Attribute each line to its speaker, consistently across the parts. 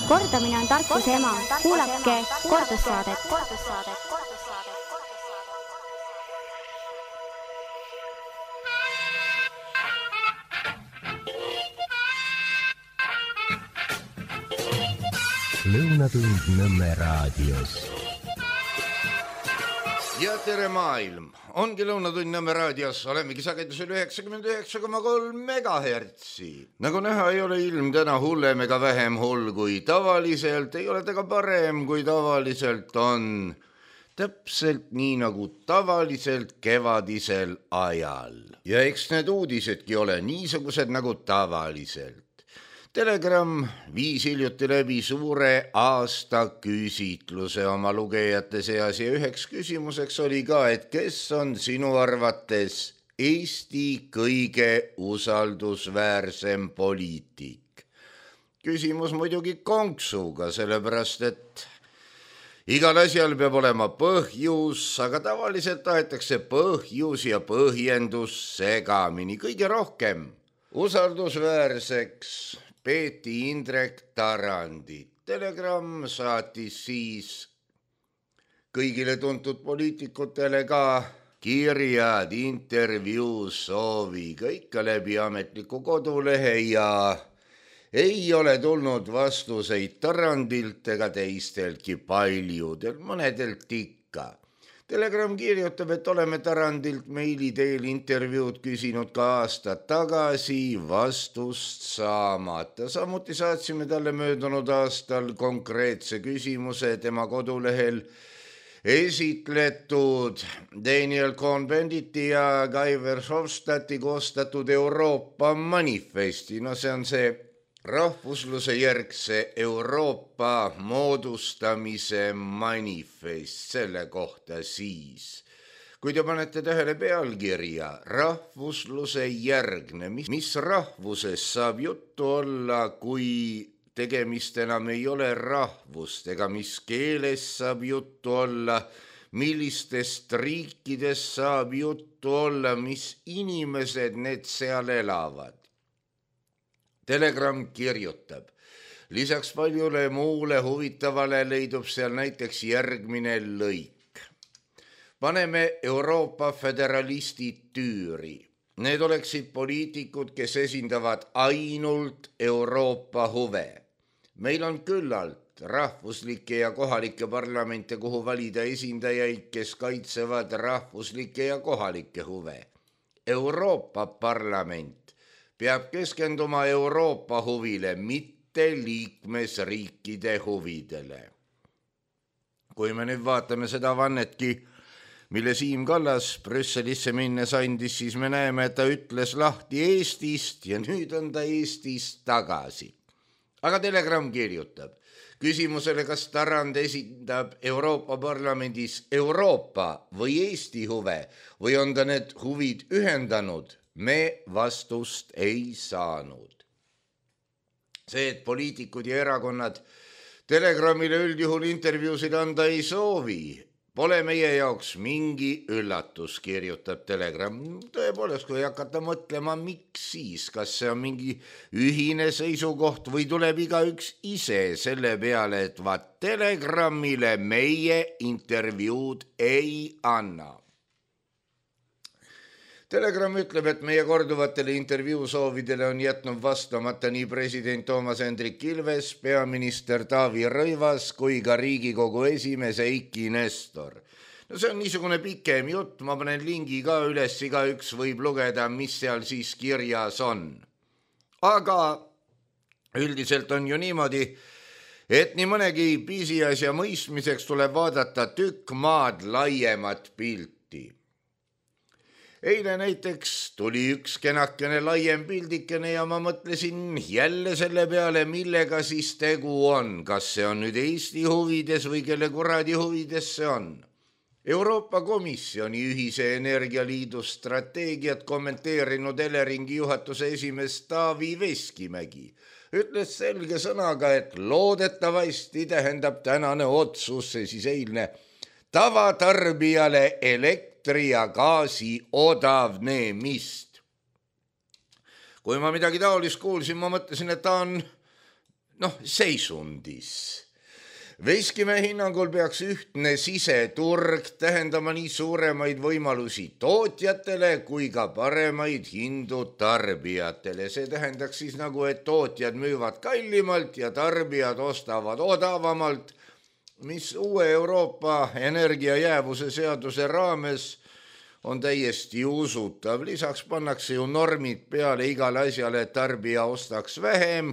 Speaker 1: Kordamine on tarkuse ema. Kuulake kordussaadet.
Speaker 2: Lõunatund Nõmme raadios.
Speaker 3: Ja tere maailm! Ongi Lõunatund Nõmme raadios, olemegi sagedusel 99,3 megahertsi. Nagu näha, ei ole ilm täna hullem ega vähem hull kui tavaliselt, ei ole ta ka parem kui tavaliselt on. Täpselt nii nagu tavaliselt kevadisel ajal. Ja eks need uudisedki ole niisugused nagu tavaliselt. Telegram viis hiljuti läbi suure aastaküsitluse oma lugejate seas ja üheks küsimuseks oli ka, et kes on sinu arvates Eesti kõige usaldusväärsem poliitik? Küsimus muidugi konksuga, sellepärast et igal asjal peab olema põhjus, aga tavaliselt tahetakse põhjus ja põhjendus segamini. Kõige rohkem usaldusväärseks peeti Indrek Tarandit. Telegram saatis siis kõigile tuntud poliitikutele ka kirjad, intervjuu sooviga ikka läbi ametliku kodulehe ja ei ole tulnud vastuseid Tarandilt ega teisteltki paljudel, mõnedelt ikka. Telegram kirjutab, et oleme Tarandilt meili teel intervjuud küsinud ka aasta tagasi, vastust saamata. Samuti saatsime talle möödunud aastal konkreetse küsimuse tema kodulehel esitletud Daniel Cohn-Benditi ja Guy Verhofstadti koostatud Euroopa manifesti. No see on see rahvusluse järgse Euroopa moodustamise manifest, selle kohta siis. Kui te panete tähele pealkirja, rahvusluse järgne, mis rahvuses saab juttu olla, kui tegemist enam ei ole rahvust, ega mis keeles saab juttu olla, millistest riikidest saab juttu olla, mis inimesed need seal elavad. Telegram kirjutab. Lisaks paljule muule huvitavale leidub seal näiteks järgmine lõik. Paneme Euroopa föderalistid tüüri. Need oleksid poliitikud, kes esindavad ainult Euroopa huve. Meil on küllalt rahvuslikke ja kohalikke parlamente, kuhu valida esindajaid, kes kaitsevad rahvuslikke ja kohalikke huve. Euroopa parlament peab keskenduma Euroopa huvile, mitte liikmesriikide huvidele. Kui me nüüd vaatame seda vannetki, mille Siim Kallas Brüsselisse minnes andis, siis me näeme, et ta ütles lahti Eestist ja nüüd on ta Eestist tagasi. Aga Telegram kirjutab. Küsimusele, kas Tarand esindab Euroopa Parlamendis Euroopa või Eesti huve või on ta need huvid ühendanud, me vastust ei saanud. See, et poliitikud ja erakonnad Telegramile üldjuhul intervjuusid anda ei soovi, pole meie jaoks mingi üllatus, kirjutab Telegram. Tõepoolest, kui hakata mõtlema, miks siis, kas see on mingi ühine seisukoht või tuleb igaüks ise selle peale, et vaat Telegramile meie intervjuud ei anna. Telegram ütleb, et meie korduvatele intervjuu soovidele on jätnud vastamata nii president Toomas Hendrik Ilves, peaminister Taavi Rõivas kui ka Riigikogu esimees Eiki Nestor. No see on niisugune pikem jutt, ma panen lingi ka üles, igaüks võib lugeda, mis seal siis kirjas on. Aga üldiselt on ju niimoodi, et nii mõnegi pisiasja mõistmiseks tuleb vaadata tükk maad laiemat pilti. Eile näiteks tuli üks kenakene laiem pildikene ja ma mõtlesin jälle selle peale, millega siis tegu on. Kas see on nüüd Eesti huvides või kelle kuradi huvides see on? Euroopa Komisjoni ühise energialiidu strateegiat kommenteerinud Eleringi juhatuse esimees Taavi Veskimägi ütles selge sõnaga, et loodetavasti tähendab tänane otsus, see siis eilne, tavatarbijale elektri ja gaasi odavnemist. Kui ma midagi taolist kuulsin, ma mõtlesin, et ta on seisundis. Veskimäe hinnangul peaks ühtne siseturg tähendama nii suuremaid võimalusi tootjatele kui ka paremaid hindu tarbijatele. See tähendaks siis nagu, et tootjad müüvad kallimalt ja tarbijad ostavad odavamalt, mis uue Euroopa energiajäävuse seaduse raames on täiesti usutav. Lisaks pannakse ju normid peale igale asjale, et tarbija ostaks vähem.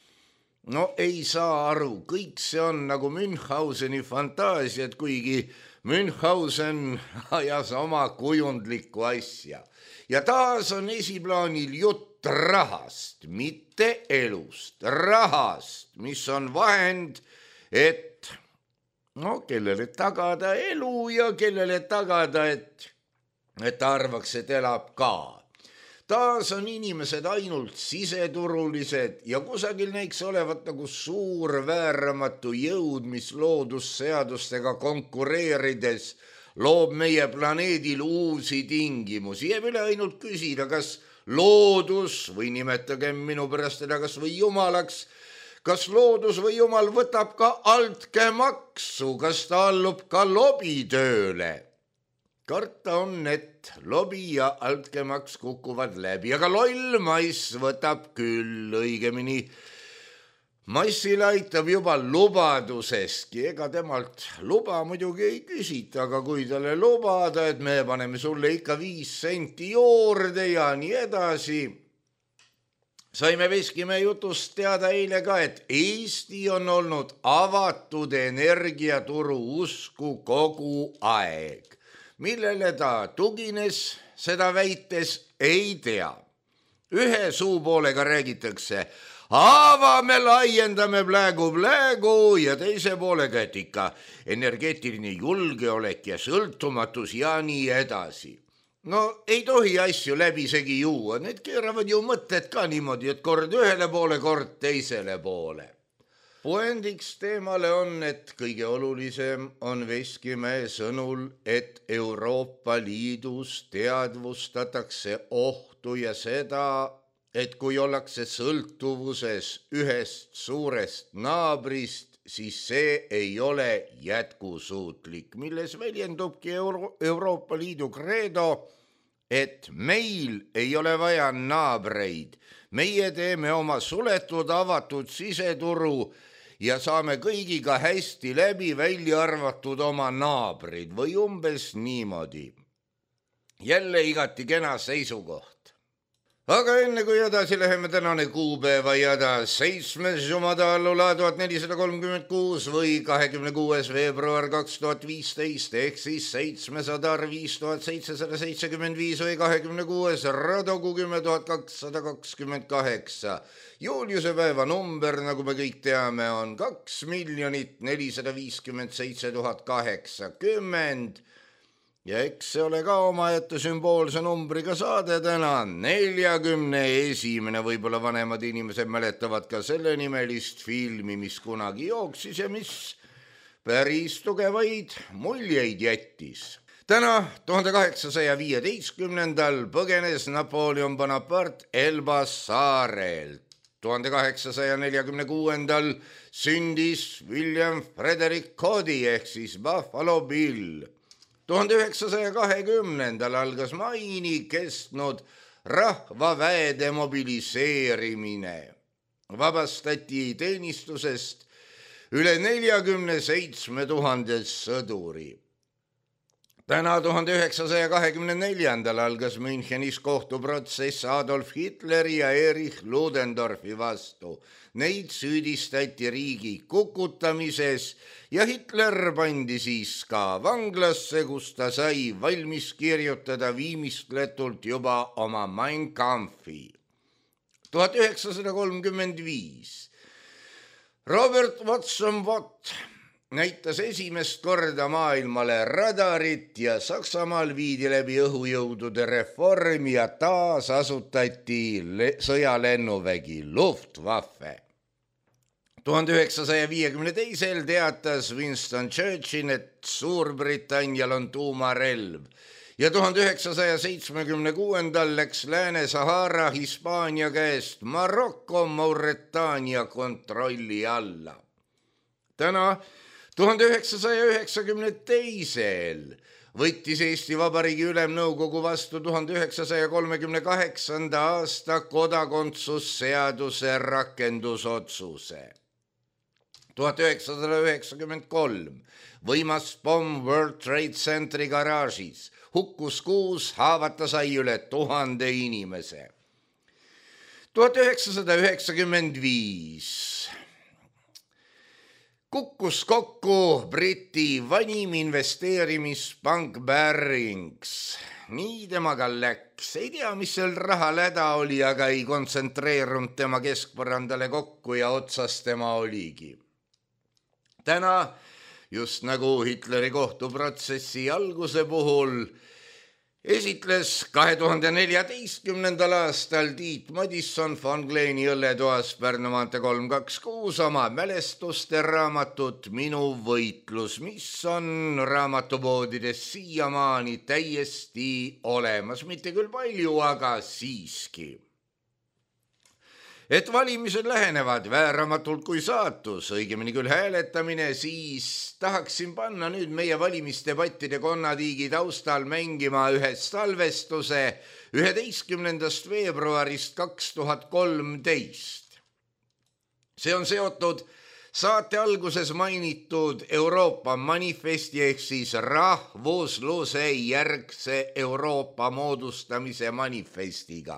Speaker 3: Ei saa aru, kõik see on nagu Münchhauseni fantaasiad, kuigi Münchhausen ajas oma kujundlikku asja. Ja taas on esiplaanil jutt rahast, mitte elust, rahast, mis on vahend, et kellele tagada elu ja kellele tagada, et arvaks, et elab ka. Taas on inimesed ainult siseturulised ja kusagil näiks olevat nagu suur vääramatu jõud, mis loodusseadustega konkureerides loob meie planeedil uusi tingimusi. Jääb üle ainult küsida, kas loodus või nimetagem minu pärast teda kas või jumalaks, kas loodus või jumal võtab ka altkäemaksu, kas ta allub ka lobitööle. Karta on, et lobi ja altkäemaks kukuvad läbi, aga loll mass võtab küll, õigemini. Massile aitab juba lubaduseski, ega temalt luba muidugi ei küsita, aga kui talle lubada, et me paneme sulle ikka 5 senti juurde ja nii edasi. Saime Veskimäe jutust teada eile ka, et Eesti on olnud avatud energiaturu usku kogu aeg. Millele ta tugines, seda väites ei tea. Ühe suupoolega räägitakse, avame, laiendame pläägu ja teise poolega, et ikka energeetiline julgeolek ja sõltumatus ja nii edasi. Ei tohi asju läbisegi juua, need keeravad ju mõtted ka niimoodi, et kord ühele poole, kord teisele poole. Puendiks teemale on, et kõige olulisem on Veskimäe sõnul, et Euroopa Liidus teadvustatakse ohtu ja seda, et kui ollakse sõltuvuses ühest suurest naabrist, siis see ei ole jätkusuutlik, milles väljendubki Euroopa Liidu kreedo, et meil ei ole vaja naabreid. Meie teeme oma suletud avatud siseturu ja saame kõigiga hästi läbi, välja arvatud oma naabrid või umbes niimoodi. Jälle igati kena seisukoht. Aga enne kui edasi läheme, tänane kuupäeva jada 7. jumadaallula 1436 või 26. veebruar 2015 ehk siis 705 või 26. Radogu 10,228. Juuliuse päeva number, nagu me kõik teame, on 2 457 080. Ja eks see ole ka omaette sümboolse numbriga saade täna, 41. Võib-olla vanemad inimesed mäletavad ka selle nimelist filmi, mis kunagi jooksis ja mis päris tugevaid muljeid jättis. Täna 1815. põgenes Napoleon Bonaparte Elba saarelt. 1846. sündis William Frederick Cody ehk siis Buffalo Bill. 1920. algas maini kestnud rahvaväe demobiliseerimine. Vabastati teenistusest üle 47 000 sõduri. Täna 1924. algas Münchenis kohtuprotsess Adolf Hitleri ja Erich Ludendorfi vastu. Neid süüdistati riigi kukutamises ja Hitler pandi siis ka vanglasse, kus ta sai valmis kirjutada viimistletult juba oma Mein Kampfi. 1935. Robert Watson Watt näitas esimest korda maailmale radarit ja Saksamaal viidi läbi õhujõudude reform ja taas asutati sõjalennuvägi Luftwaffe. 1952. teatas Winston Churchill, et Suurbritannial on tuumarelv ja 1976 läks Lääne-Sahara Hispaania käest Marokko Mauretaania kontrolli alla. Täna 1992 võttis Eesti Vabariigi Ülemnõukogu vastu 1938. aasta kodakondsusseaduse rakendusotsuse. 1993 võimas pomm World Trade Centeri garaažis, hukkus 6, haavata sai üle 1000 inimese. 1995 kukkus kokku Briti vanim investeerimispank Barings. Nii temaga läks. Ei tea, mis seal rahal häda oli, aga ei kontsentreerunud tema keskpõrandale kokku ja otsas tema oligi. Täna, just nagu Hitleri kohtuprotsessi alguse puhul, esitles 2014. aastal Tiit Madisson von Kleeni õlletoas Pärnu maantee 326 oma mälestuste raamatut Minu võitlus, mis on raamatupoodides siiamaani täiesti olemas. Mitte küll palju, aga siiski. Et valimised lähenevad vääramatult kui saatus, õigemini küll hääletamine, siis tahaksin panna nüüd meie valimisdebattide konnatiigi taustal mängima ühest salvestuse 11. veebruarist 2013. See on seotud saate alguses mainitud Euroopa manifesti ehk siis rahvusluse järgse Euroopa moodustamise manifestiga.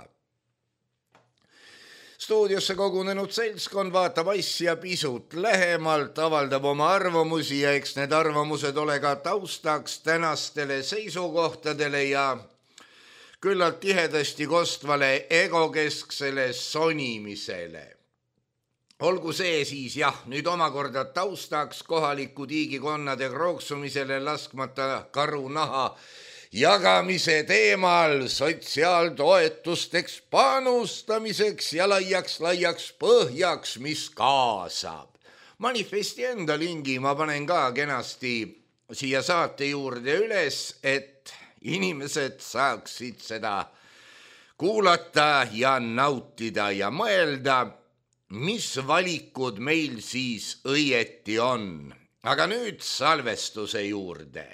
Speaker 3: Stuudiosse kogunenud seltskond vaatab asja pisut lähemalt, avaldab oma arvamusi ja eks need arvamused ole ka taustaks tänastele seisukohtadele ja küllalt tihedasti kostvale egokesksele sonimisele. Olgu see siis nüüd omakorda taustaks kohaliku tiigikonnade krooksumisele laskmata karunaha jagamise teemal sotsiaaltoetusteks panustamiseks ja laiaks põhjaks, mis kaasab. Manifesti enda lingi ma panen ka kenasti siia saate juurde üles, et inimesed saaksid seda kuulata ja nautida ja mõelda, mis valikud meil siis õieti on. Aga nüüd salvestuse juurde.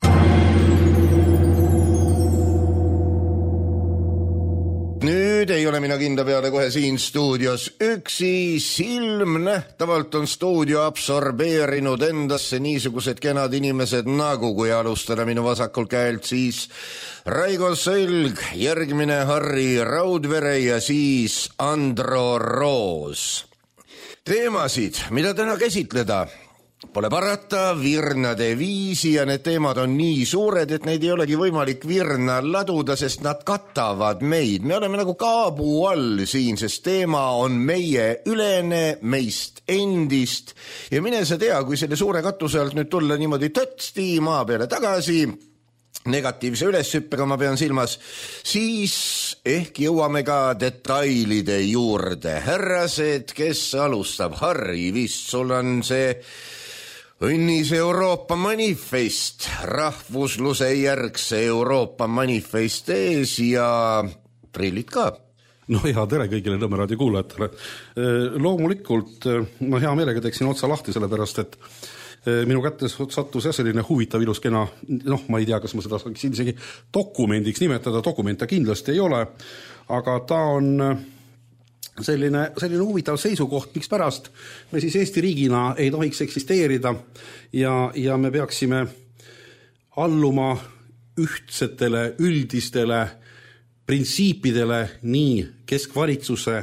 Speaker 3: Nüüd ei ole mina kinda peale kohe siin stuudios üksi, silmnähtavalt on stuudio absorbeerinud endasse niisugused kenad inimesed nagu, kui alustada minu vasakul käelt, siis Raigo Sõlg, järgmine Harri Raudvere ja siis Andro Roos. Teemasid, mida täna käsitleda, pole parata virnade viisi ja need teemad on nii suured, et neid ei olegi võimalik virna laduda, sest nad katavad meid. Me oleme nagu kaabu all siin, sest teema on meie ülene, meist endist ja mine sa tea, kui selle suure katuse alt nüüd tulla niimoodi tõtsti maa peale tagasi, negatiivse üleshüppega ma pean silmas, siis ehk jõuame ka detailide juurde. Härrased, kes alustab? Harri, vist sul on see õnnis Euroopa manifest, rahvusluse järgse Euroopa manifest ees ja prillid ka.
Speaker 4: No ja tere kõigile Nõmme raadio kuulajatele. Loomulikult ma hea meelega teeksin otsa lahti, sellepärast et minu kätte sattus selline huvitav ilus kena, ma ei tea, kas ma seda saaks isegi dokumendiks nimetada, dokumenta kindlasti ei ole, aga ta on selline huvitav seisukoht, miks pärast me siis Eesti riigina ei tohiks eksisteerida ja me peaksime alluma ühtsetele, üldistele printsiipidele nii keskvalitsuse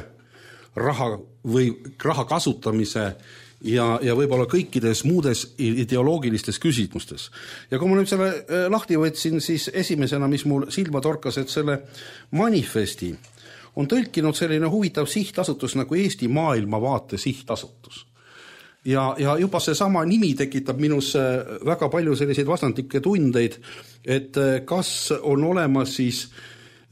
Speaker 4: raha kasutamise ja võib-olla kõikides muudes ideoloogilistes küsimustes. Ja kui ma nüüd selle lahti võtsin, siis esimesena, mis mul silma torkas, et selle manifesti on tõlkinud selline huvitav sihtasutus nagu Eesti maailmavaate sihtasutus. Ja juba see sama nimi tekitab minus väga palju selliseid vastandlikke tundeid, et kas on olemas siis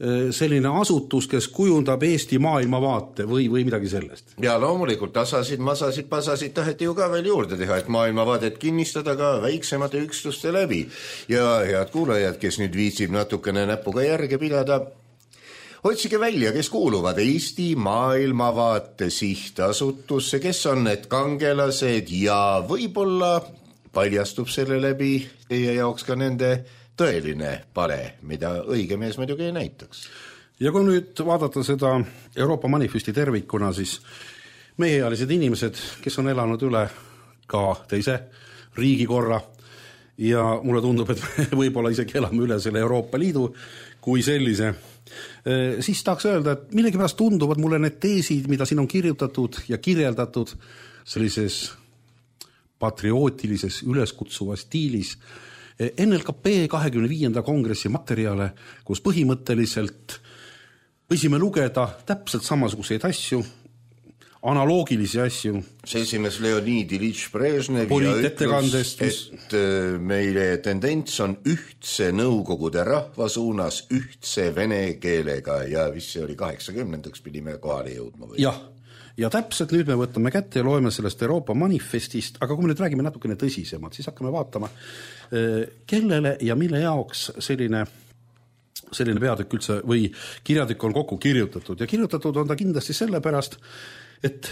Speaker 4: selline asutus, kes kujundab Eesti maailmavaate või midagi sellest.
Speaker 3: Ja loomulikult tasasid, masasid, pasasid taheti ju ka veel juurde teha, et maailmavaadet kinnistada ka väiksemate ükstuste läbi. Ja head kuulajad, kes nüüd viitsib natukene näpuga järge pidada, otsige välja, kes kuuluvad Eesti maailmavaate sihtasutusse, kes on need kangelased ja võib-olla paljastub selle läbi teie jaoks ka nende tõeline pale, mida õige mees muidugi ei näitaks.
Speaker 4: Ja kui nüüd vaadata seda Euroopa manifesti tervikuna, siis meiealised inimesed, kes on elanud üle ka teise riigikorra ja mulle tundub, et me võib-olla isegi elame üle selle Euroopa Liidu kui sellise, siis tahaks öelda, et millegipärast tunduvad mulle need teesid, mida siin on kirjutatud ja kirjeldatud sellises patriootilises üleskutsuvas stiilis, NLKP 25. kongressi materjale, kus põhimõtteliselt võisime lugeda täpselt samasuguseid asju, analoogilisi asju.
Speaker 3: Seltsimees Leonid Iljitš Brežnev ja ütles, et meile tendents on ühtse Nõukogude rahva suunas ühtse vene keelega ja vist see oli 80-ndaks pidime kohale jõudma. Või?
Speaker 4: Jah, ja täpselt nüüd me võtame kätte ja loeme sellest Euroopa manifestist, aga kui me nüüd räägime natukene tõsisemalt, siis hakkame vaatama, kellele ja mille jaoks selline peatükk üldse või kirjatükk on kokku kirjutatud ja kirjutatud on ta kindlasti sellepärast, et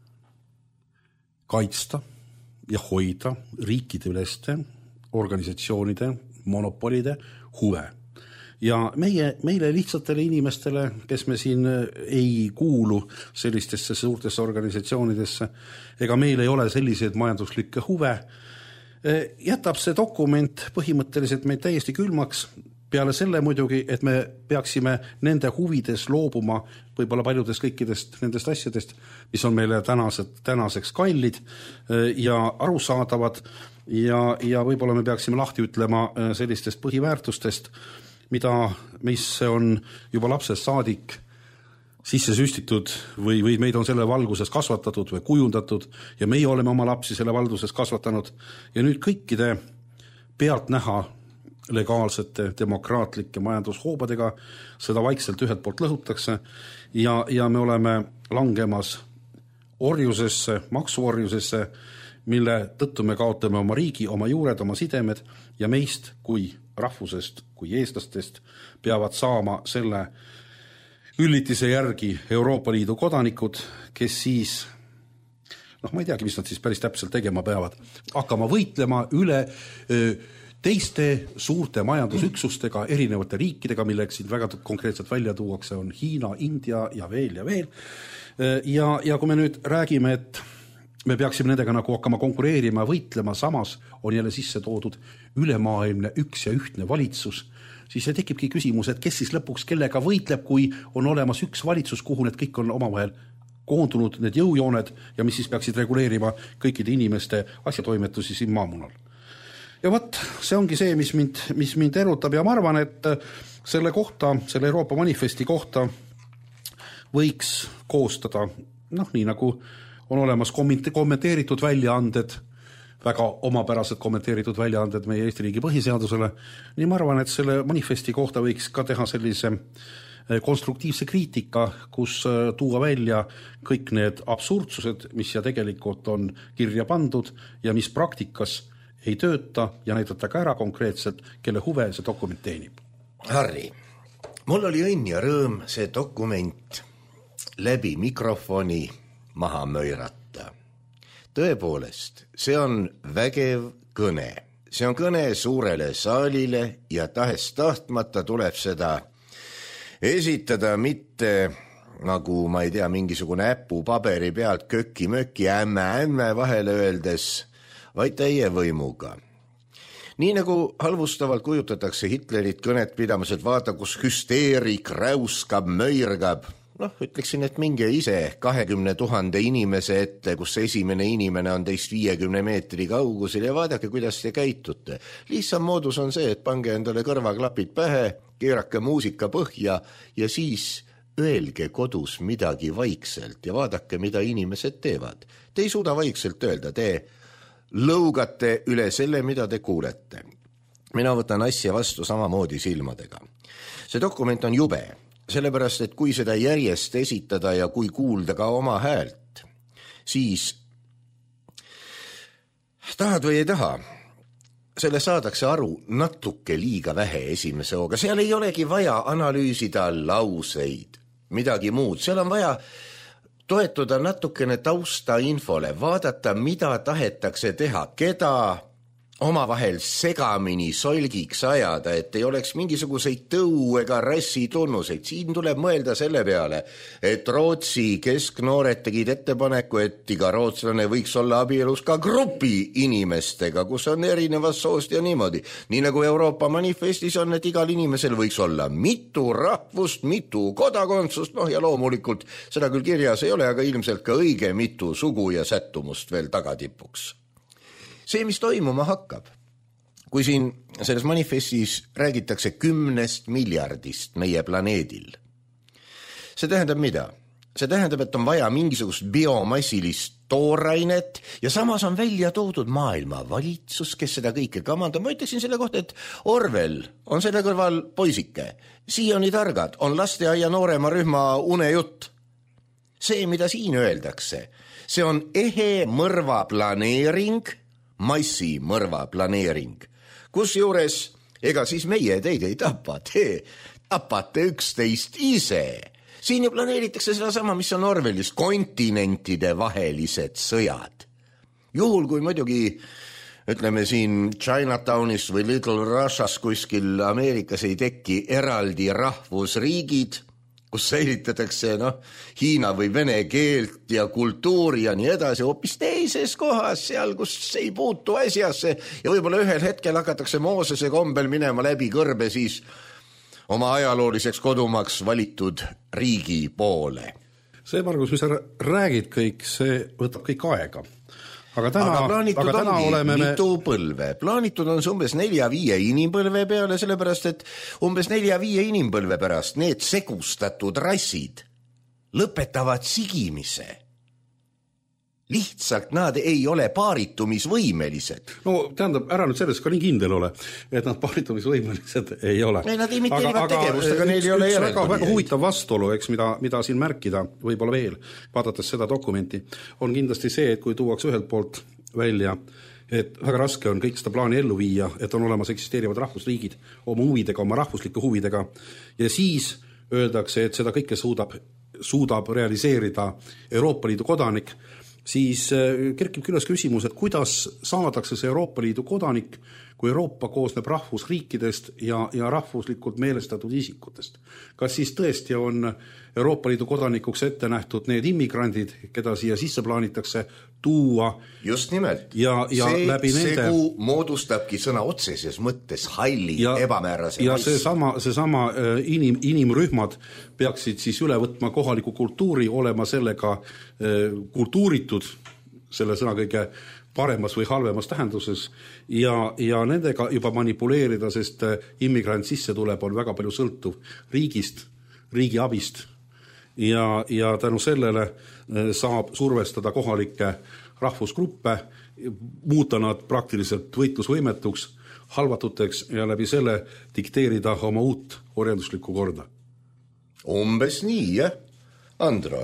Speaker 4: kaitsta ja hoida riikideüleste organisatsioonide, monopolide huve. Ja meile lihtsatele inimestele, kes me siin ei kuulu sellistesse suurtesse organisatsioonidesse, ega meil ei ole selliseid majanduslikke huve, jätab see dokument põhimõtteliselt meid täiesti külmaks, peale selle muidugi, et me peaksime nende huvides loobuma võib-olla paljudest kõikidest nendest asjadest, mis on meile tänaseks kallid ja arusaadavad ja võib-olla me peaksime lahti ütlema sellistest põhiväärtustest, mis on juba lapsest saadik sisse süstitud või meid on selle valguses kasvatatud või kujundatud ja meie oleme oma lapsi selle valguses kasvatanud ja nüüd kõikide pealtnäha legaalsete, demokraatlike majandushoobadega seda vaikselt ühelt poolt lõhutakse ja me oleme langemas orjusesse, maksuorjusesse, mille tõttu me kaotame oma riigi, oma juured, oma sidemed ja meist kui rahvusest, kui eestlastest peavad saama selle üllitise järgi Euroopa Liidu kodanikud, kes siis, ma ei teagi, mis nad siis päris täpselt tegema peavad, hakkama võitlema üle teiste suurte majandusüksustega, erinevate riikidega, milleks siin väga konkreetselt välja tuuakse, on Hiina, India ja veel. Ja kui me nüüd räägime, et me peaksime nendega nagu hakkama konkureerima, võitlema, samas on jälle sisse toodud ülemaailmne üks ja ühtne valitsus, siis see tekibki küsimus, et kes siis lõpuks kellega võitleb, kui on olemas üks valitsus, kuhu need kõik on omavahel koondunud, need jõujooned ja mis siis peaksid reguleerima kõikide inimeste asjatoimetusi siin maamunal. Ja see ongi see, mis mind erutab ja ma arvan, et selle Euroopa manifesti kohta võiks koostada, nii nagu on olemas kommenteeritud väljaanded, väga omapärased kommenteeritud väljaanded meie Eesti riigi põhiseadusele, nii ma arvan, et selle manifesti kohta võiks ka teha sellise konstruktiivse kriitika, kus tuua välja kõik need absurdsused, mis ja tegelikult on kirja pandud ja mis praktikas ei tööta ja näidata ka ära konkreetselt, kelle huve see dokument teenib.
Speaker 3: Harri, mul oli õnn ja rõõm see dokument läbi mikrofoni maha möirata. Tõepoolest, see on vägev kõne. See on kõne suurele saalile ja tahes-tahtmata tuleb seda esitada mitte nagu, ma ei tea, mingisugune äppu paberi pealt köki-möki ämme vahele öeldes, vaid täie võimuga. Nii nagu halvustavalt kujutatakse Hitlerit kõnet pidamas, et vaata, kus hüsteerik räuskab, möirgab. Ütleksin, et minge ise 20 000 inimese ette, kus esimene inimene on teist 50 meetri kaugusel ja vaadake, kuidas te käitute. Lihtsam moodus on see, et pange endale kõrvaklapid pähe, keerake muusika põhja ja siis öelge kodus midagi vaikselt ja vaadake, mida inimesed teevad. Te ei suuda vaikselt öelda, te lõugate üle selle, mida te kuulete. Mina võtan asja vastu samamoodi silmadega. See dokument on jube. sellepärast, et kui seda järjest esitada ja kui kuulda ka oma häält, siis tahad või ei taha, selle saadakse aru natuke liiga vähe esimese hooga. Seal ei olegi vaja analüüsida lauseid, midagi muud. Seal on vaja toetuda natukene tausta infole, vaadata, mida tahetakse teha, keda omavahel segamini solgiks ajada, et ei oleks mingisuguseid tõu ega rassi tunnuseid. Siin tuleb mõelda selle peale, et Rootsi kesknoored tegid ettepaneku, et iga rootslane võiks olla abielus ka grupi inimestega, kus on erinevast soost ja niimoodi. Nii nagu Euroopa manifestis on, et igal inimesel võiks olla mitu rahvust, mitu kodakondsust, ja loomulikult seda küll kirjas ei ole, aga ilmselt ka õige mitu sugu ja sättumust veel tagatipuks. See, mis toimuma hakkab, kui siin selles manifestis räägitakse 10 miljardist meie planeedil, see tähendab mida? See tähendab, et on vaja mingisugust biomassilist toorainet ja samas on välja toodud maailma valitsus, kes seda kõike kamandab. Ma ütleksin selle kohta, et Orwell on selle kõrval poisike. Siiani targad on lasteaia noorema rühma unejutt. See, mida siin öeldakse, see on ehe mõrva planeering, massimõrva planeering, kus juures, ega siis meie teid ei tapa, te tapate üksteist ise. Siin ju planeeritakse seda sama, mis on Orwellis, kontinentide vahelised sõjad. Juhul, kui muidugi, ütleme siin Chinatownis või Little Russias kuskil Ameerikas ei teki eraldi rahvusriigid, kus säilitatakse Hiina või vene keelt ja kultuuri ja nii edasi, hoopis teises kohas, seal, kus ei puutu asjasse ja võib-olla ühel hetkel hakatakse Moosese kombel minema läbi kõrbe siis oma ajalooliseks kodumaks valitud riigi poole.
Speaker 4: See, Margus, mis sa räägid kõik, see võtab kõik aega. Aga
Speaker 3: plaanitud ongi mitu põlve. Plaanitud on see umbes 4-5 inimpõlve peale, sellepärast, et umbes 4-5 inimpõlve pärast need segustatud rassid lõpetavad sigimise. Lihtsalt nad ei ole paaritumisvõimelised.
Speaker 4: No tähendab, ära nüüd sellest ka nii kindel ole, et nad paaritumisvõimelised ei ole.
Speaker 3: Nad imiteerivad tegevust, aga neil ei ole
Speaker 4: järeldunud. Väga huvitav vastuolu, eks, mida siin märkida, võib-olla veel, vaadates seda dokumenti, on kindlasti see, et kui tuuakse ühelt poolt välja, et väga raske on kõik seda plaani ellu viia, et on olemas eksisteerivad rahvusriigid oma huvidega, oma rahvuslike huvidega, ja siis öeldakse, et seda kõike suudab realiseerida Euroopa Liidu kodanik, siis kerkib külas küsimus, et kuidas saadakse see Euroopa Liidu kodanik, kui Euroopa koosneb rahvusriikidest ja rahvuslikult meelestatud isikutest. Kas siis tõesti on Euroopa Liidu kodanikuks ette nähtud need immigrandid, keda siia sisse plaanitakse tuua?
Speaker 3: Just nimelt.
Speaker 4: Ja läbi nende...
Speaker 3: Segu moodustabki sõna otseses mõttes halli ebamäärase
Speaker 4: ja seesama inimrühmad peaksid siis üle võtma kohaliku kultuuri, olema sellega kultuuritud, selle sõna kõige paremas või halvemas tähenduses ja nendega juba manipuleerida, sest immigrant sisse tuleb, on väga palju sõltuv riigist, riigi abist ja tänu sellele saab survestada kohalikke rahvusgruppe, muuta nad praktiliselt võitlusvõimetuks, halvatuteks ja läbi selle dikteerida oma uut orjanduslikku korda.
Speaker 3: Umbes nii, jah? Andro?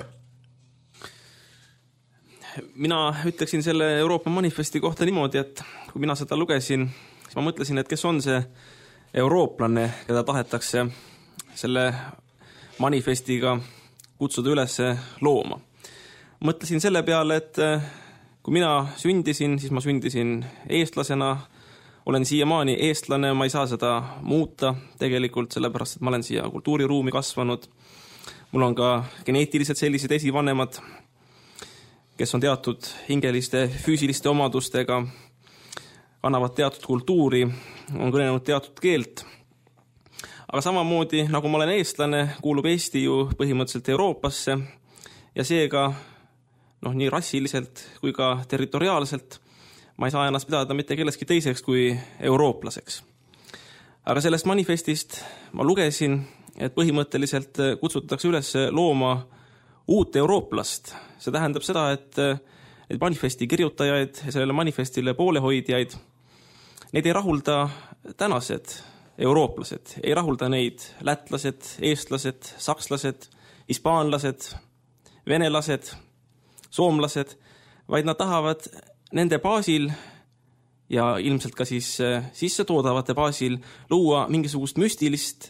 Speaker 5: Mina ütleksin selle Euroopa manifesti kohta niimoodi, et kui mina seda lugesin, siis ma mõtlesin, et kes on see eurooplane, keda tahetakse selle manifestiga kutsuda üles looma. Mõtlesin selle peale, et kui mina sündisin, siis ma sündisin eestlasena, olen siiamaani eestlane, ma ei saa seda muuta tegelikult, sellepärast, et ma olen siia kultuuriruumi kasvanud. Mul on ka geneetiliselt sellised esivanemad, kes on teatud hingeliste, füüsiliste omadustega, annavad teatud kultuuri, on kõnelenud teatud keelt. Aga samamoodi, nagu ma olen eestlane, kuulub Eesti ju põhimõtteliselt Euroopasse ja seega nii rassiliselt kui ka territoriaalselt ma ei saa ennast pidada mitte kelleski teiseks kui eurooplaseks. Aga sellest manifestist ma lugesin, et põhimõtteliselt kutsutakse üles looma uut eurooplast. See tähendab seda, et manifesti kirjutajaid ja sellele manifestile poolehoidjaid, neid ei rahulda tänased eurooplased, ei rahulda neid lätlased, eestlased, sakslased, hispaanlased, venelased, soomlased, vaid nad tahavad nende baasil ja ilmselt ka siis sissetoodavate baasil luua mingisugust müstilist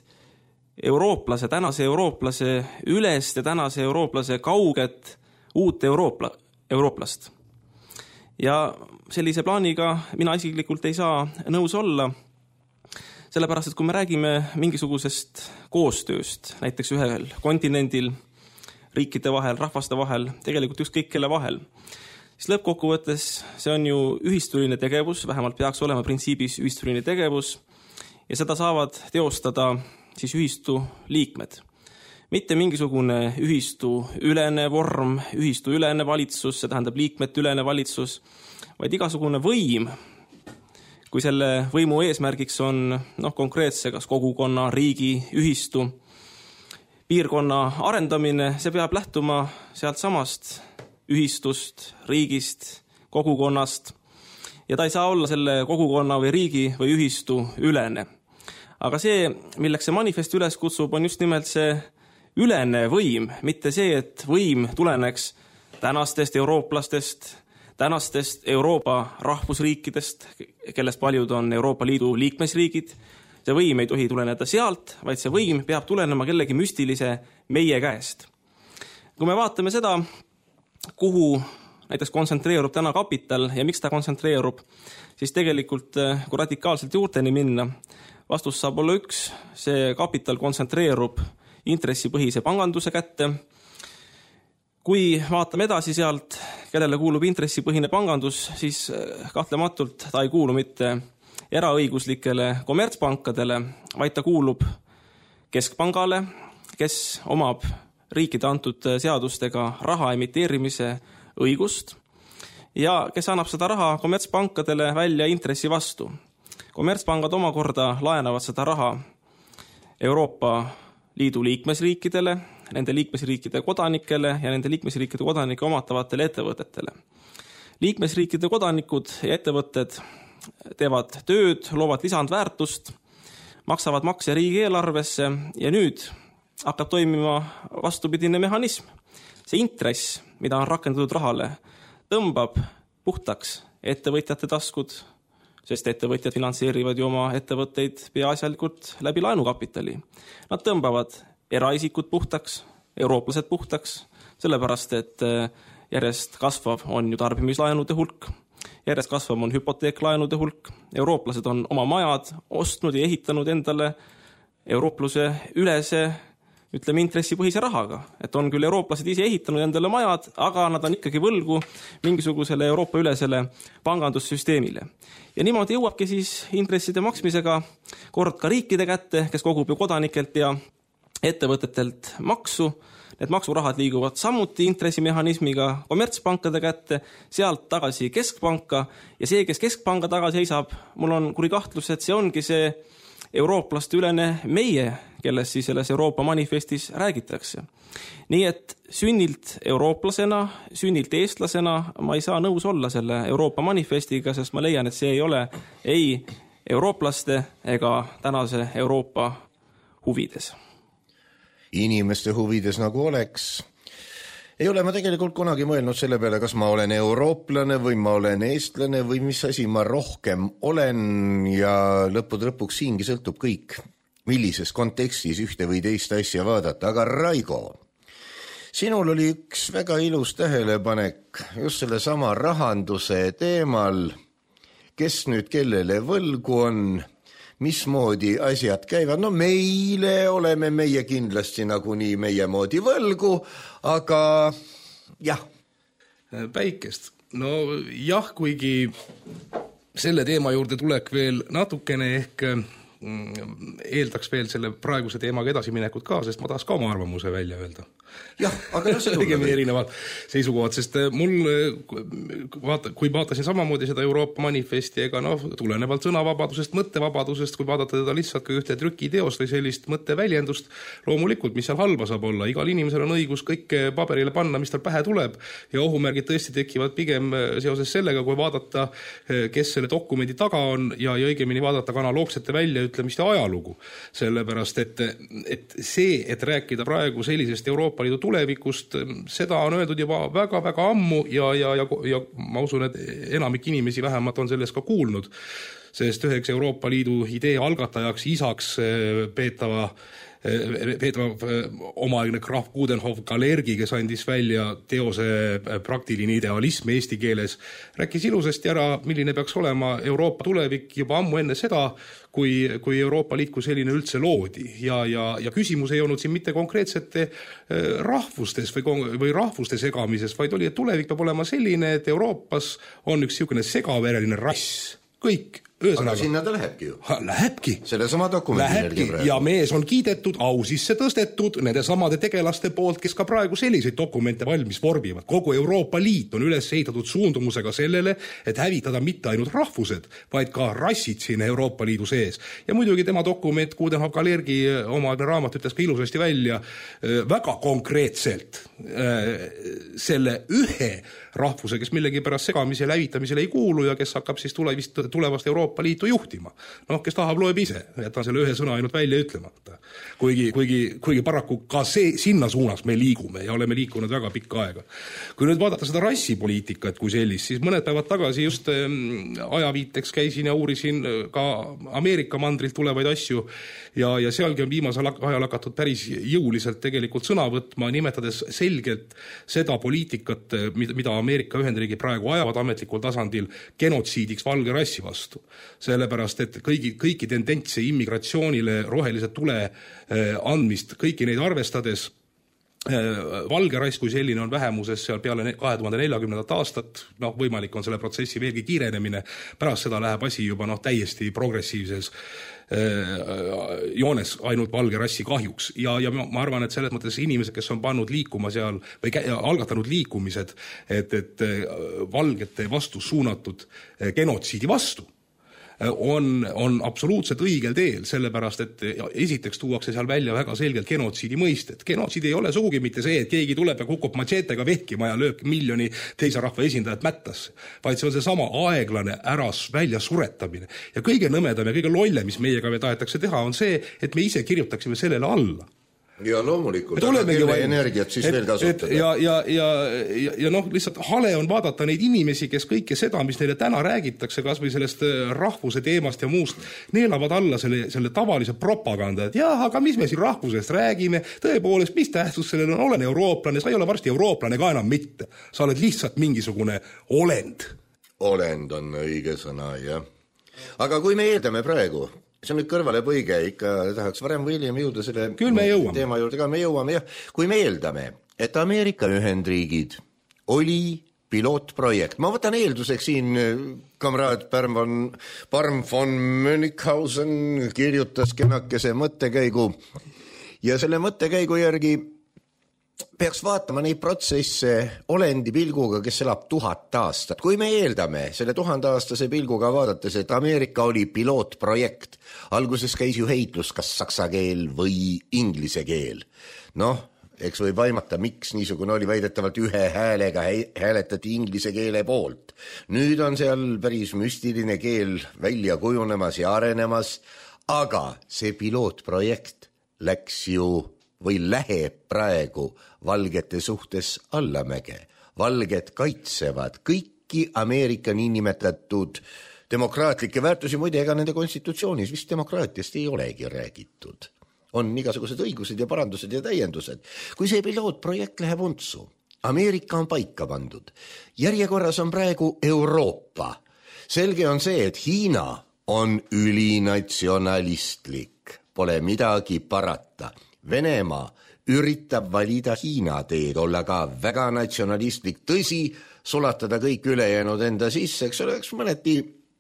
Speaker 5: tänase eurooplase ülest ja tänase eurooplase kauget uut eurooplast. Ja sellise plaaniga mina isiklikult ei saa nõus olla, sellepärast, et kui me räägime mingisugusest koostööst, näiteks ühel kontinendil, riikide vahel, rahvaste vahel, tegelikult ükskõik kelle vahel, siis lõppkokkuvõttes see on ju ühistuline tegevus, vähemalt peaks olema printsiibis ühistuline tegevus, ja seda saavad teostada siis ühistu liikmed. Mitte mingisugune ühistu ülene vorm, ühistu ülene valitsus, see tähendab liikmete ülene valitsus, vaid igasugune võim, kui selle võimu eesmärgiks on konkreetse kas kogukonna, riigi, ühistu, piirkonna arendamine, see peab lähtuma sealt samast ühistust, riigist, kogukonnast ja ta ei saa olla selle kogukonna või riigi või ühistu ülene. Aga see, milleks see manifest üles kutsub, on just nimelt see ülene võim, mitte see, et võim tuleneks tänastest eurooplastest, tänastest Euroopa rahvusriikidest, kellest paljud on Euroopa Liidu liikmesriigid. See võim ei tohi tuleneda sealt, vaid see võim peab tulenema kellegi müstilise meie käest. Kui me vaatame seda, kuhu näiteks kontsentreerub täna kapital ja miks ta kontsentreerub, siis tegelikult, kui radikaalselt juurteni minna, vastus saab olla üks, see kapital kontsentreerub intressipõhise panganduse kätte. Kui vaatame edasi sealt, kellele kuulub intressipõhine pangandus, siis kahtlematult ta ei kuulu mitte eraõiguslikele kommertspankadele, vaid ta kuulub keskpangale, kes omab riikide antud seadustega raha emiteerimise õigust ja kes annab seda raha kommertspankadele välja intressi vastu. Kommertspangad omakorda laenavad seda raha Euroopa Liidu liikmesriikidele, nende liikmesriikide kodanikele ja nende liikmesriikide kodanike omatavatele ettevõtetele. Liikmesriikide kodanikud ja ettevõtted teevad tööd, loovad lisandväärtust, maksavad makse riigieelarvesse ja nüüd hakkab toimima vastupidine mehhanism. See intress, mida on rakendatud rahale, tõmbab puhtaks ettevõtjate taskud, sest ettevõtjad finantseerivad ju oma ettevõtteid peaasjalikult läbi laenukapitali. Nad tõmbavad eraisikud puhtaks, eurooplased puhtaks, sellepärast et järjest kasvav on ju tarbimislaenude hulk, järjest kasvav on hüpoteeklaenude hulk, eurooplased on oma majad ostnud ja ehitanud endale euroopluse ülese, ütleme intressipõhise rahaga, et on küll eurooplased ise ehitanud endale majad, aga nad on ikkagi võlgu mingisugusele Euroopa ülesele pangandussüsteemile. Ja niimoodi jõuabki siis intresside maksmisega kord ka riikide kätte, kes kogub ju kodanikelt ja ettevõtetelt maksu. Need maksurahad liiguvad samuti intressimehhanismiga kommertspankade kätte, sealt tagasi keskpanka ja see, kes keskpanga taga seisab, mul on kuri kahtlus, et see ongi see eurooplaste ülene meie, kellest siis selles Euroopa manifestis räägitakse. Nii et sünnilt eurooplasena, sünnilt eestlasena ma ei saa nõus olla selle Euroopa manifestiga, sest ma leian, et see ei ole ei eurooplaste ega tänase Euroopa huvides.
Speaker 3: Inimeste huvides nagu oleks. Ei ole ma tegelikult kunagi mõelnud selle peale, kas ma olen eurooplane või ma olen eestlane või mis asi ma rohkem olen ja lõpuks siingi sõltub kõik, millises kontekstis ühte või teist asja vaadata. Aga Raigo, sinul oli üks väga ilus tähelepanek just selle sama rahanduse teemal, kes nüüd kellele võlgu on, mismoodi asjad käivad. No meile oleme meie kindlasti nagunii meie moodi võlgu, aga jah.
Speaker 6: Päikest. No jah, kuigi selle teema juurde tulek veel natukene ehk eeldaks veel selle praeguse teemaga edasiminekut ka, sest ma tahaks ka oma arvamuse välja öelda.
Speaker 3: jah, aga
Speaker 6: õigemini erinevad seisukohad, sest mul, kui vaatasin samamoodi seda Euroopa manifesti, ega tulenevalt sõnavabadusest, mõttevabadusest, kui vaadata teda lihtsalt ka ühte trükiteost või sellist mõtteväljendust, loomulikult, mis seal halba saab olla, igal inimesel on õigus kõike paberile panna, mis tal pähe tuleb ja ohumärgid tõesti tekivad pigem seoses sellega, kui vaadata, kes selle dokumendi taga on ja õigemini vaadata ka analoogsete väljaütlemiste ajalugu. Sellepärast, et see, et rääkida praegu sellisest Euroopa Liidu tulevikust, seda on öeldud juba väga-väga ammu ja ma usun, et enamik inimesi vähemalt on sellest ka kuulnud, sest üheks Euroopa Liidu idee algatajaks isaks peetava omaaegne Graf Coudenhove Kalergi, kes andis välja teose Praktiline idealism eesti keeles, rääkis ilusasti ära, milline peaks olema Euroopa tulevik juba ammu enne seda, kui Euroopa Liit kui selline üldse loodi. Ja küsimus ei olnud siin mitte konkreetsete rahvustes või rahvuste segamises, vaid oli, et tulevik peab olema selline, et Euroopas on üks niisugune segavereline rass. Kõik.
Speaker 3: Aga sinna ta lähebki ju.
Speaker 6: Lähebki.
Speaker 3: Selle sama dokumendi
Speaker 6: ja mees on kiidetud, au sisse tõstetud nende samade tegelaste poolt, kes ka praegu selliseid dokumente valmis vorbivad. Kogu Euroopa Liit on üles ehitatud suundumusega sellele, et hävitada mitte ainult rahvused, vaid ka rassid siin Euroopa Liidu sees. Ja muidugi tema dokument, Coudenhove Kalergi omaaegne raamat ütles ka ilusasti välja väga konkreetselt selle ühe rahvuse, kes millegi pärast segamisele ja hävitamisele ei kuulu ja kes hakkab siis tulevast Euroopa Liitu juhtima. Kes tahab, loeb ise, jätan selle ühe sõna ainult välja ütlemata. Kuigi paraku ka sinna suunas me liigume ja oleme liikunud väga pikka aega. Kui nüüd vaadata seda rassipoliitikat kui sellist, siis mõned päevad tagasi just ajaviiteks käisin ja uurisin ka Ameerika mandrilt tulevaid asju ja sealgi on viimasel ajal hakatud päris jõuliselt tegelikult sõna võtma, nimetades selgelt seda poliitikat, mida Ameerika Ühendriigid praegu ajavad ametlikul tasandil genotsiidiks valge rassi vastu. Sellepärast, et kõiki tendentse immigratsioonile rohelise tule andmist, kõiki neid arvestades valge rass kui selline on vähemuses seal peale 2040. aastat, võimalik on selle protsessi veelgi kiirenemine, pärast seda läheb asi juba täiesti progressiivses joones ainult valge rassi kahjuks ja ma arvan, et selles mõttes inimesed, kes on pannud liikuma seal või algatanud liikumised, et valgete vastu suunatud genotsiidi vastu on absoluutselt õigel teel, sellepärast, et esiteks tuuakse seal välja väga selgelt genotsiidi mõistet. Genotsiid ei ole sugugi mitte see, et keegi tuleb ja kukub matšeetega vehkima ja lööb miljoni teise rahva esindajat mättasse, vaid see on see sama aeglane välja suretamine. Ja kõige nõmedam ja kõige lolle, mis meiega me tahetakse teha, on see, et me ise kirjutaksime sellele alla.
Speaker 3: Ja loomulikult, aga kelle energiat siis veel kasutada.
Speaker 6: Ja lihtsalt hale on vaadata neid inimesi, kes kõike seda, mis neile täna räägitakse, kas või sellest rahvuse teemast ja muust, neelavad alla selle tavalise propaganda, et jah, aga mis me siin rahvusest räägime, tõepoolest, mis tähtsus sellel on, olen eurooplane, sa ei ole varsti eurooplane ka enam mitte. Sa oled lihtsalt mingisugune olend.
Speaker 3: Olend on õige sõna, jah. Aga kui me eeldame praegu, see on nüüd kõrvale põige, ikka tahaks varem või hiljem jõuda selle teema juurde ka, me jõuame, jah. Kui me eeldame, et Ameerika Ühendriigid oli pilootprojekt, ma võtan eelduseks siin kamraad Parm von Münchhausen kirjutas kenakese mõttekäigu ja selle mõttekäigu järgi peaks vaatama neid protsesse olendi pilguga, kes elab 1000 aastat. Kui me eeldame selle 1000-aastase pilguga vaadates, et Ameerika oli pilootprojekt, alguses käis ju heitlus, kas saksa keel või inglise keel. Eks võib vaimata, miks niisugune oli, väidetavalt ühe häälega hääletati inglise keele poolt. Nüüd on seal päris müstiline keel välja kujunemas ja arenemas, aga see pilootprojekt läks ju või läheb praegu valgete suhtes allamäge. Valged kaitsevad kõiki Ameerika niinimetatud demokraatlikke väärtusi, muide ega nende konstitutsioonis vist demokraatiast ei olegi räägitud. On igasugused õigused ja parandused ja täiendused. Kui see pilootprojekt läheb untsu, Ameerika on paika pandud. Järjekorras on praegu Euroopa. Selge on see, et Hiina on ülinatsionalistlik. Pole midagi parata. Venemaa üritab valida Hiina teed, olla ka väga natsionalistlik, tõsi, sulatada kõik ülejäänud enda sisse, eks oleks mõneti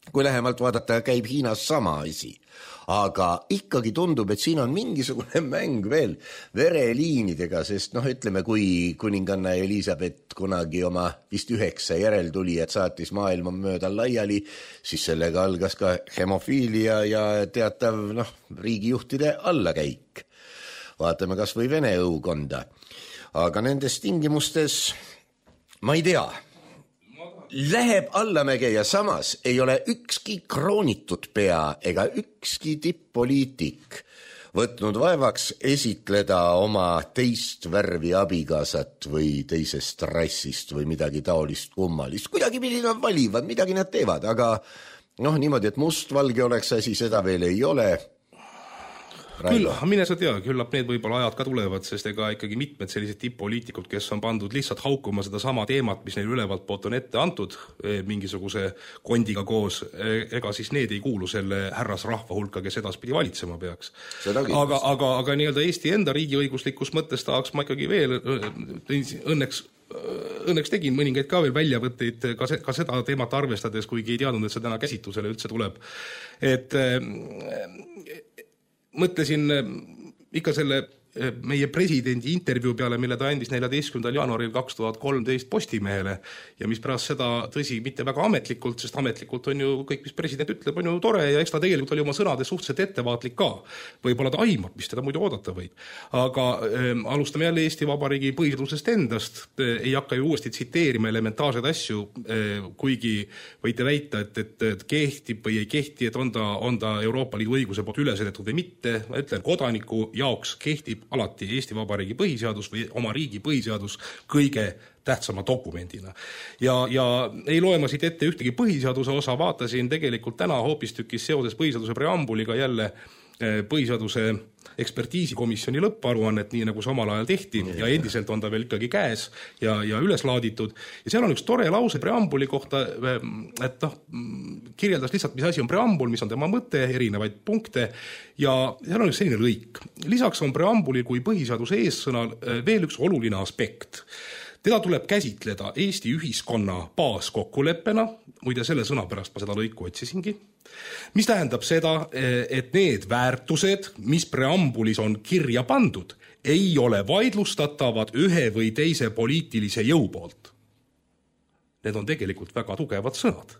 Speaker 3: kui lähemalt vaadata, käib Hiinas sama asi. Aga ikkagi tundub, et siin on mingisugune mäng veel vereliinidega, sest ütleme, kui kuninganna Elisabeth kunagi oma vist 9 järeltulijat saatis maailma mööda laiali, siis sellega algas ka hemofiilia ja teatav riigijuhtide allakäik. Vaatame kas või Vene õukonda. Aga nendes tingimustes, ma ei tea, läheb allamäge ja samas ei ole ükski kroonitud pea ega ükski tipp-poliitik võtnud vaevaks esitleda oma teist värvi abikaasat või teisest rassist või midagi taolist kummalist. Kuidagi nad valivad, midagi nad teevad, aga niimoodi, et mustvalge oleks asi, seda veel ei ole.
Speaker 6: Küll, mine sa tea, küllap need võib-olla ajad ka tulevad, sest ega ikkagi mitmed sellised tipp-poliitikud, kes on pandud lihtsalt haukuma seda sama teemat, mis neil ülevalt poolt on ette antud mingisuguse kondiga koos, ega siis need ei kuulu selle härrasrahva hulka, kes edaspidi valitsema peaks. Aga nii-öelda Eesti enda riigiõiguslikus mõttes tahaks ma ikkagi veel õnneks tegin mõningaid ka veel väljavõtteid ka seda teemat arvestades, kuigi ei teadnud, et see täna käsitlusele üldse tuleb. Et mõtlesin ikka selle meie presidendi intervjuu peale, mille ta andis 14. jaanuaril 2013 Postimehele ja mis pärast seda, tõsi, mitte väga ametlikult, sest ametlikult on ju kõik, mis president ütleb, on ju tore ja eks ta tegelikult oli oma sõnades suhteliselt ettevaatlik ka. Võib-olla ta aimab, mis teda muidu oodata võib. Aga alustame jälle Eesti Vabariigi põhiseadusest endast. Ei hakka ju uuesti tsiteerima elementaarseid asju, kuigi võite väita, et kehtib või ei kehti, et on ta Euroopa Liidu õiguse poolt ülesedetud või mitte. Ma ütlen, kodaniku jaoks kehtib alati Eesti Vabariigi põhiseadus või oma riigi põhiseadus kõige tähtsama dokumendina. Ja ei loe ma siit ette ühtegi põhiseaduse osa, vaatasin tegelikult täna hoopistükis seoses põhiseaduse preambuliga jälle põhiseaduse ekspertiisikomisjoni lõpparuannet, nii nagu samal ajal tehti ja endiselt on ta veel ikkagi käes ja üles laaditud. Ja seal on üks tore lause preambuli kohta, et kirjeldas lihtsalt, mis asi on preambul, mis on tema mõte, erinevaid punkte ja seal on üks selline lõik. Lisaks on preambulil kui põhiseaduse eessõnal veel üks oluline aspekt. Teda tuleb käsitleda Eesti ühiskonna baaskokkuleppena, muide selle sõna pärast ma seda lõiku otsisingi, mis tähendab seda, et need väärtused, mis preambulis on kirja pandud, ei ole vaidlustatavad ühe või teise poliitilise jõu poolt. Need on tegelikult väga tugevad sõnad.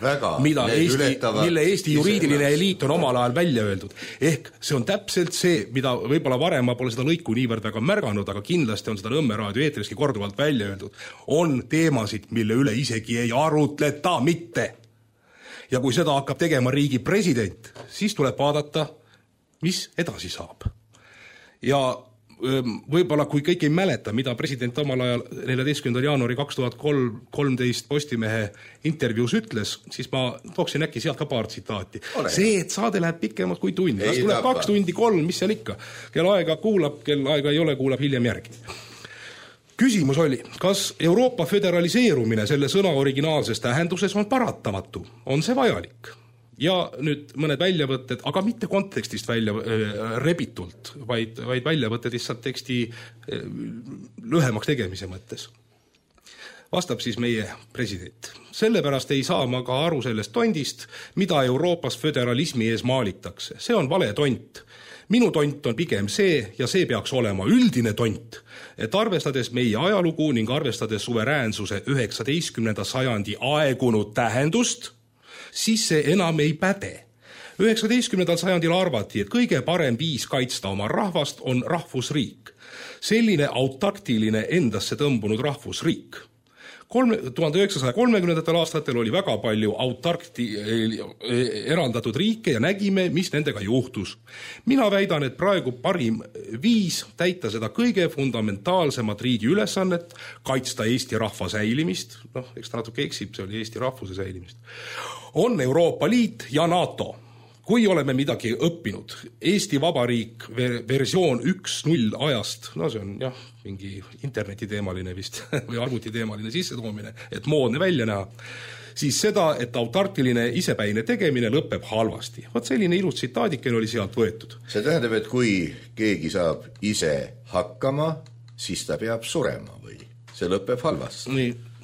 Speaker 6: Mille Eesti juriidiline eliit on omal ajal välja öeldud. Ehk see on täpselt see, mida võib-olla varem ma pole seda lõiku niivõrd väga märganud, aga kindlasti on seda Nõmme raadio eetriski korduvalt välja öeldud. On teemasid, mille üle isegi ei arutleta mitte. Ja kui seda hakkab tegema riigi president, siis tuleb vaadata, mis edasi saab. Ja võib-olla kui kõik ei mäleta, mida president omal ajal 14. jaanuari 2013 Postimehe intervjuus ütles, siis ma tooksin äkki sealt ka paar tsitaati. See, et saade läheb pikemalt kui tund. Kas tuleb 2 tundi 3, mis seal ikka? Kel aega kuulab, kel aega ei ole, kuulab hiljem järgi. Küsimus oli, kas Euroopa föderaliseerumine selle sõna originaalses tähenduses on paratamatu? On see vajalik? Ja nüüd mõned väljavõtted, aga mitte kontekstist välja rebitult, vaid väljavõtted lihtsalt teksti lühemaks tegemise mõttes. Vastab siis meie president. Sellepärast ei saa ma ka aru sellest tondist, mida Euroopas föderalismi ees maalitakse. See on vale tont. Minu tont on pigem see, ja see peaks olema üldine tont, et arvestades meie ajalugu ning arvestades suveräänsuse 19. sajandi aegunud tähendust, siis see enam ei päde. 19. sajandil arvati, et kõige parem viis kaitsta oma rahvast on rahvusriik. Selline autarktiline endasse tõmbunud rahvusriik. 1930. aastatel oli väga palju autarkti eraldatud riike ja nägime, mis nendega juhtus. Mina väidan, et praegu parim viis täita seda kõige fundamentaalsemat riigi ülesannet, kaitsta Eesti rahva säilimist, eks ta natuke eksib, see oli Eesti rahvuse säilimist, on Euroopa Liit ja NATO. Kui oleme midagi õppinud, Eesti Vabariik versioon 1.0 ajast, see on mingi internetiteemaline vist või arvutiteemaline sissetoomine, et moodne välja näha, siis seda, et autarkiline isepäine tegemine lõpeb halvasti. Vaat selline ilus tsitaadiken oli sealt võetud.
Speaker 3: See tähendab, et kui keegi saab ise hakkama, siis ta peab surema või see lõpeb halvasti.
Speaker 6: Nii.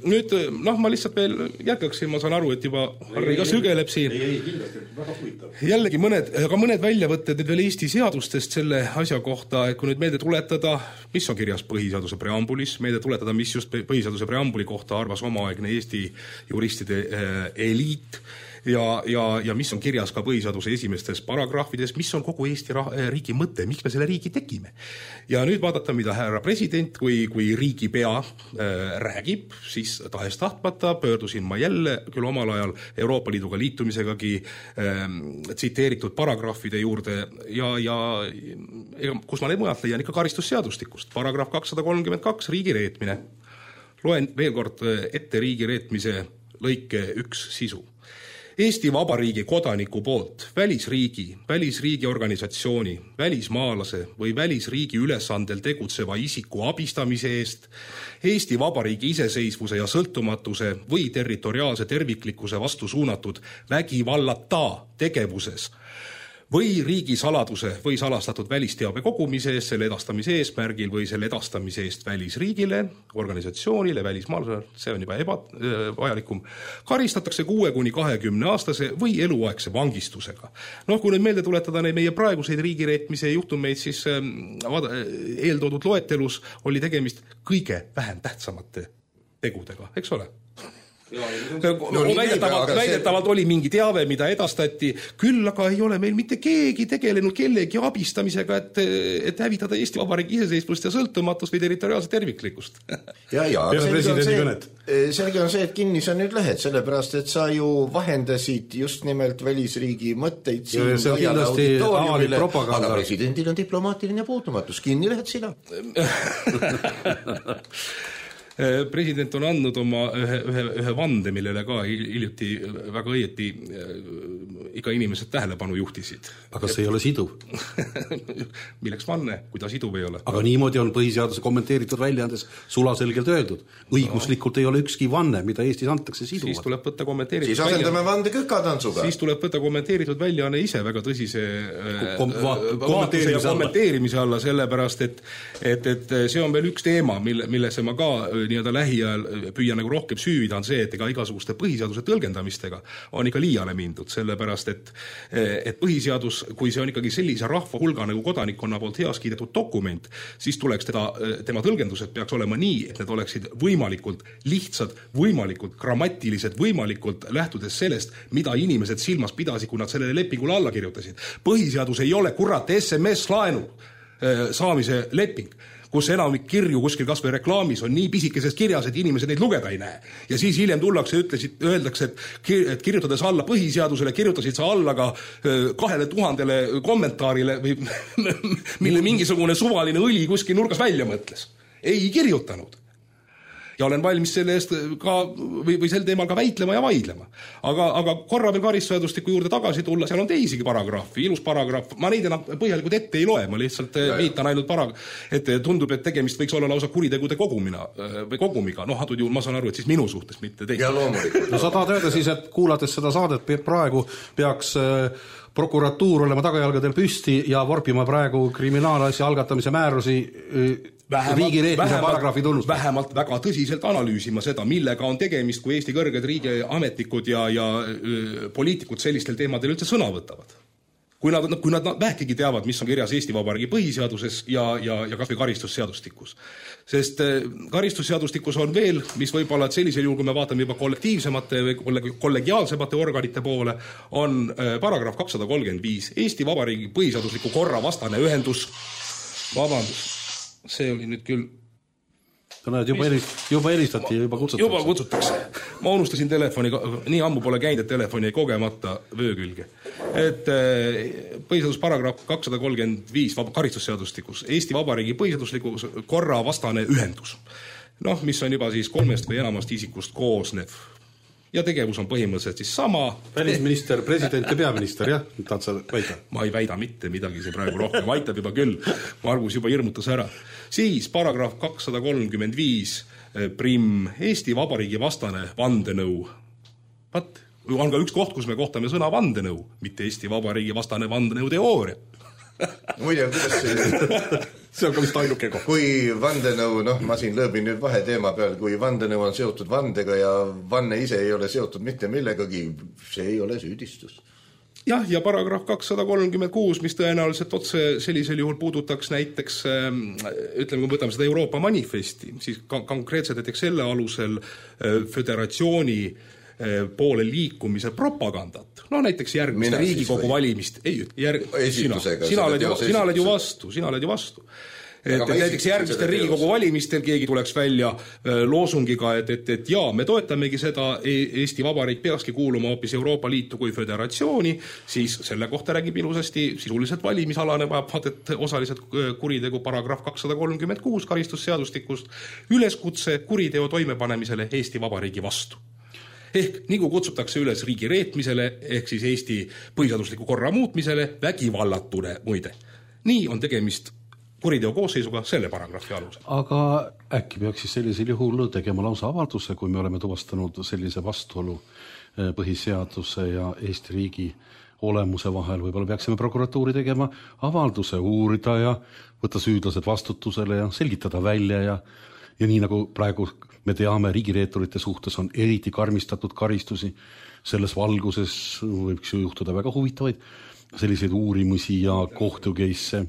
Speaker 6: nüüd ma lihtsalt veel jätkaksin, ma saan aru, et juba Harri ka sügeleb siin. Jällegi mõned väljavõtted nüüd veel Eesti seadustest selle asja kohta, et kui nüüd meelde tuletada, mis on kirjas põhiseaduse preambulis, meelde tuletada, mis just põhiseaduse preambuli kohta arvas omaaegne Eesti juristide eliit, ja mis on kirjas ka põhiseaduse esimestes paragrahvides, mis on kogu Eesti riigi mõte, miks me selle riigi tegime. Ja nüüd vaadata, mida härra president kui riigipea räägib, siis tahes tahtmata pöördusin ma jälle küll omal ajal Euroopa Liiduga liitumisegagi tsiteeritud paragrahvide juurde ja kus ma need mujalt leian ikka karistusseadustikust. Paragrahv 232, riigi reetmine. Loen veel kord ette riigi reetmise lõike 1 sisu. Eesti Vabariigi kodaniku poolt välisriigi organisatsiooni, välismaalase või välisriigi ülesandel tegutseva isiku abistamise eest, Eesti Vabariigi iseseisvuse ja sõltumatuse või territoriaalse terviklikkuse vastu suunatud vägivallata tegevuses või riigi saladuse või salastatud välisteabe kogumise eest, selle edastamise eesmärgil või selle edastamise eest välisriigile, organisatsioonile, välismaalasele, see on juba vajalikum, karistatakse 6–20 aastase või eluaegse vangistusega. Kui nüüd meelde tuletada meie praeguseid riigireetmise juhtumeid, siis eeltoodud loetelus oli tegemist kõige vähem tähtsamate tegudega, eks ole? Väidetavalt oli mingi teave, mida edastati, küll aga ei ole meil mitte keegi tegelenud kellegi abistamisega, et hävitada Eesti Vabariigi iseseisvust ja sõltumatust või territoriaalse terviklikkust.
Speaker 3: Selge on see, et kinnis on nüüd lehed, sellepärast, et sa ju vahendasid just nimelt välisriigi mõtteid siin laiale auditooriumile, aga presidendil on diplomaatiline puutumatus, kinni lehed sina.
Speaker 6: President on andnud oma ühe vande, millele ka hiljuti väga õieti iga inimesed tähelepanu juhtisid.
Speaker 4: Aga see ei ole siduv.
Speaker 6: Milleks vanne, kui ta siduv ei ole?
Speaker 4: Aga niimoodi on põhiseaduse kommenteeritud väljaandes sulaselgelt öeldud. Õiguslikult ei ole ükski vanne, mida Eestis antakse siduvalt.
Speaker 6: Siis tuleb võtta kommenteeritud
Speaker 3: siis asendame vande kükatantsuga.
Speaker 6: Siis tuleb võtta kommenteeritud väljaanne ise väga tõsise kommenteerimise alla, sellepärast, et see on veel üks teema, millesse ma ka nii-öelda lähiajal püüa nagu rohkem süüvida, on see, et ega igasuguste põhiseaduse tõlgendamistega on ikka liiale mindud, sellepärast, et põhiseadus, kui see on ikkagi sellise rahva hulga nagu kodanikkonna poolt heas kiidetud dokument, siis tuleks tema tõlgendused peaks olema nii, et need oleksid võimalikult lihtsad, võimalikult grammatilised, võimalikult lähtudes sellest, mida inimesed silmas pidasid, kui nad sellele lepingule alla kirjutasid. Põhiseadus ei ole kurat SMS-laenu saamise leping, kus enamik kirju kuskil kas või reklaamis on nii pisikeses kirjas, et inimesed neid lugeda ei näe. Ja siis hiljem tullakse ja öeldakse, et kirjutades alla põhiseadusele, kirjutasid sa alla ka 2000 kommentaarile, mille mingisugune suvaline õli kuskil nurgas välja mõtles. Ei kirjutanud. Ja olen valmis selle eest ka, või sel teemal ka väitlema ja vaidlema. Aga korra veel karistusseadustiku juurde tagasi tulla, seal on teisigi paragrahvi, ilus paragrahv. Ma neid enam põhjalikult ette ei loe, ma lihtsalt viitan ainult et tundub, et tegemist võiks olla lausa kuritegude kogumiga. Antud juhul ma saan aru, et siis minu suhtes, mitte teist.
Speaker 3: Ja loomulikult.
Speaker 4: No sa tahad öelda siis, et kuulates seda saadet praegu peaks prokuratuur olema tagajalgadel püsti ja vorpima praegu kriminaalasja algatamise määrusi riigireetmise paragrahvi tunnust.
Speaker 6: Vähemalt väga tõsiselt analüüsima seda, millega on tegemist, kui Eesti kõrged riigiametnikud ja poliitikud sellistel teemadel üldse sõna võtavad. Kui nad vähkigi teavad, mis on kirjas Eesti Vabariigi põhiseaduses ja kas või karistusseadustikus. Sest karistusseadustikus on veel, mis võib-olla, et sellisel juhul, kui me vaatame juba kollektiivsemate või kollegiaalsemate organite poole, on paragrahv 235 Eesti Vabariigi põhiseadusliku korra vastane ühendus. Vabandust. See oli nüüd küll...
Speaker 4: Juba helistati, juba kutsutakse.
Speaker 6: Juba kutsutakse. Ma unustasin telefoni, nii ammu pole käinud, et telefoni ei kogemata vöö külge. Et põhiseadus paragrahv 235 karistusseadustikus Eesti Vabariigi põhiseadusliku korra vastane ühendus. Mis on juba siis 3 või enamast isikust koosnev. Ja tegevus on põhimõtteliselt siis sama.
Speaker 4: Välisminister, president ja peaminister, jah? Tahad sa väita?
Speaker 6: Ma ei väida mitte midagi, see praegu rohkem aitab juba küll. Margus juba hirmutas ära. Siis paragrahv 235 prim Eesti Vabariigi vastane vandenõu. On ka üks koht, kus me kohtame sõna vandenõu, mitte Eesti Vabariigi vastane vandenõu teooria.
Speaker 3: Muide, kuidas see
Speaker 4: see on ka vist ainuke koht.
Speaker 3: Kui vandenõu, ma siin lõõbin nüüd vaheteema peal, kui vandenõu on seotud vandega ja vanne ise ei ole seotud mitte millegagi, see ei ole süüdistus.
Speaker 6: Jah, ja paragrahv 236, mis tõenäoliselt otse sellisel juhul puudutaks näiteks, ütleme, kui võtame seda Euroopa manifesti, siis konkreetselt näiteks selle alusel föderatsiooni poole liikumise propagandat. Näiteks järgmiste Riigikogu valimist. Sina oled ju vastu. Näiteks järgmistel Riigikogu valimistel keegi tuleks välja loosungiga, et jaa, me toetamegi seda, Eesti Vabariik peakski kuuluma hoopis Euroopa Liitu kui föderatsiooni, siis selle kohta räägib ilusasti sisuliselt valimisalane vaadet osaliselt kuritegu paragrahv 236 karistusseadustikust üleskutse kuriteo toimepanemisele Eesti Vabariigi vastu. Ehk nagu kutsutakse üles riigi reetmisele, ehk siis Eesti põhiseadusliku korra muutmisele vägivallatune muide. Nii on tegemist kuriteo koosseisuga selle paragrahvi alusel.
Speaker 4: Aga äkki peaks siis sellisel juhul tegema lausa avalduse, kui me oleme tuvastanud sellise vastuolu põhiseaduse ja Eesti riigi olemuse vahel, võib-olla peaksime prokuratuuri tegema avalduse, uurida ja võtta süüdlased vastutusele ja selgitada välja ja nii nagu praegu me teame, riigireeturite suhtes on eriti karmistatud karistusi. Selles valguses võiks juhtuda väga huvitavaid selliseid uurimusi ja kohtukeisse.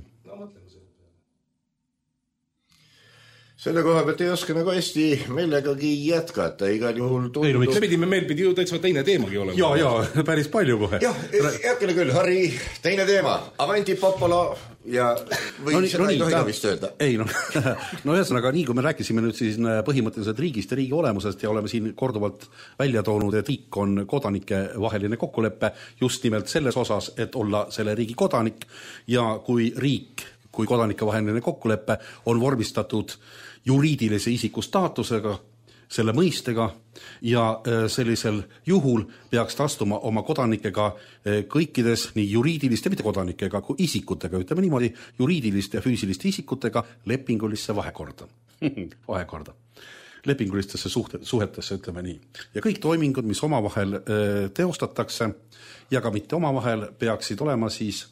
Speaker 3: Selle koha pealt ei oska nagu hästi millegagi jätkata, igal juhul tundub...
Speaker 6: Meil pidi ju täitsa teine teemagi olema.
Speaker 4: Jaa, päris palju kohe.
Speaker 3: Jah, jätkele küll, Harri, teine teema. Avanti Popolo ja seda ei tohi vist öelda.
Speaker 4: Ei, ühesõnaga, nii kui me rääkisime nüüd siis põhimõtteliselt riigist ja riigi olemusest ja oleme siin korduvalt välja toonud, et riik on kodanike vaheline kokkulepe just nimelt selles osas, et olla selle riigi kodanik ja kui riik, kui kodanike vaheline kokkulepe on vormistatud juriidilise isiku staatusega, selle mõistega ja sellisel juhul peaks ta astuma oma kodanikega kõikides nii juriidiliste, mitte kodanikega kui isikutega, ütleme niimoodi, juriidiliste ja füüsiliste isikutega lepingulisse vahekorda. Lepingulistesse suhetesse, ütleme nii. Ja kõik toimingud, mis omavahel teostatakse ja ka mitte omavahel, peaksid olema siis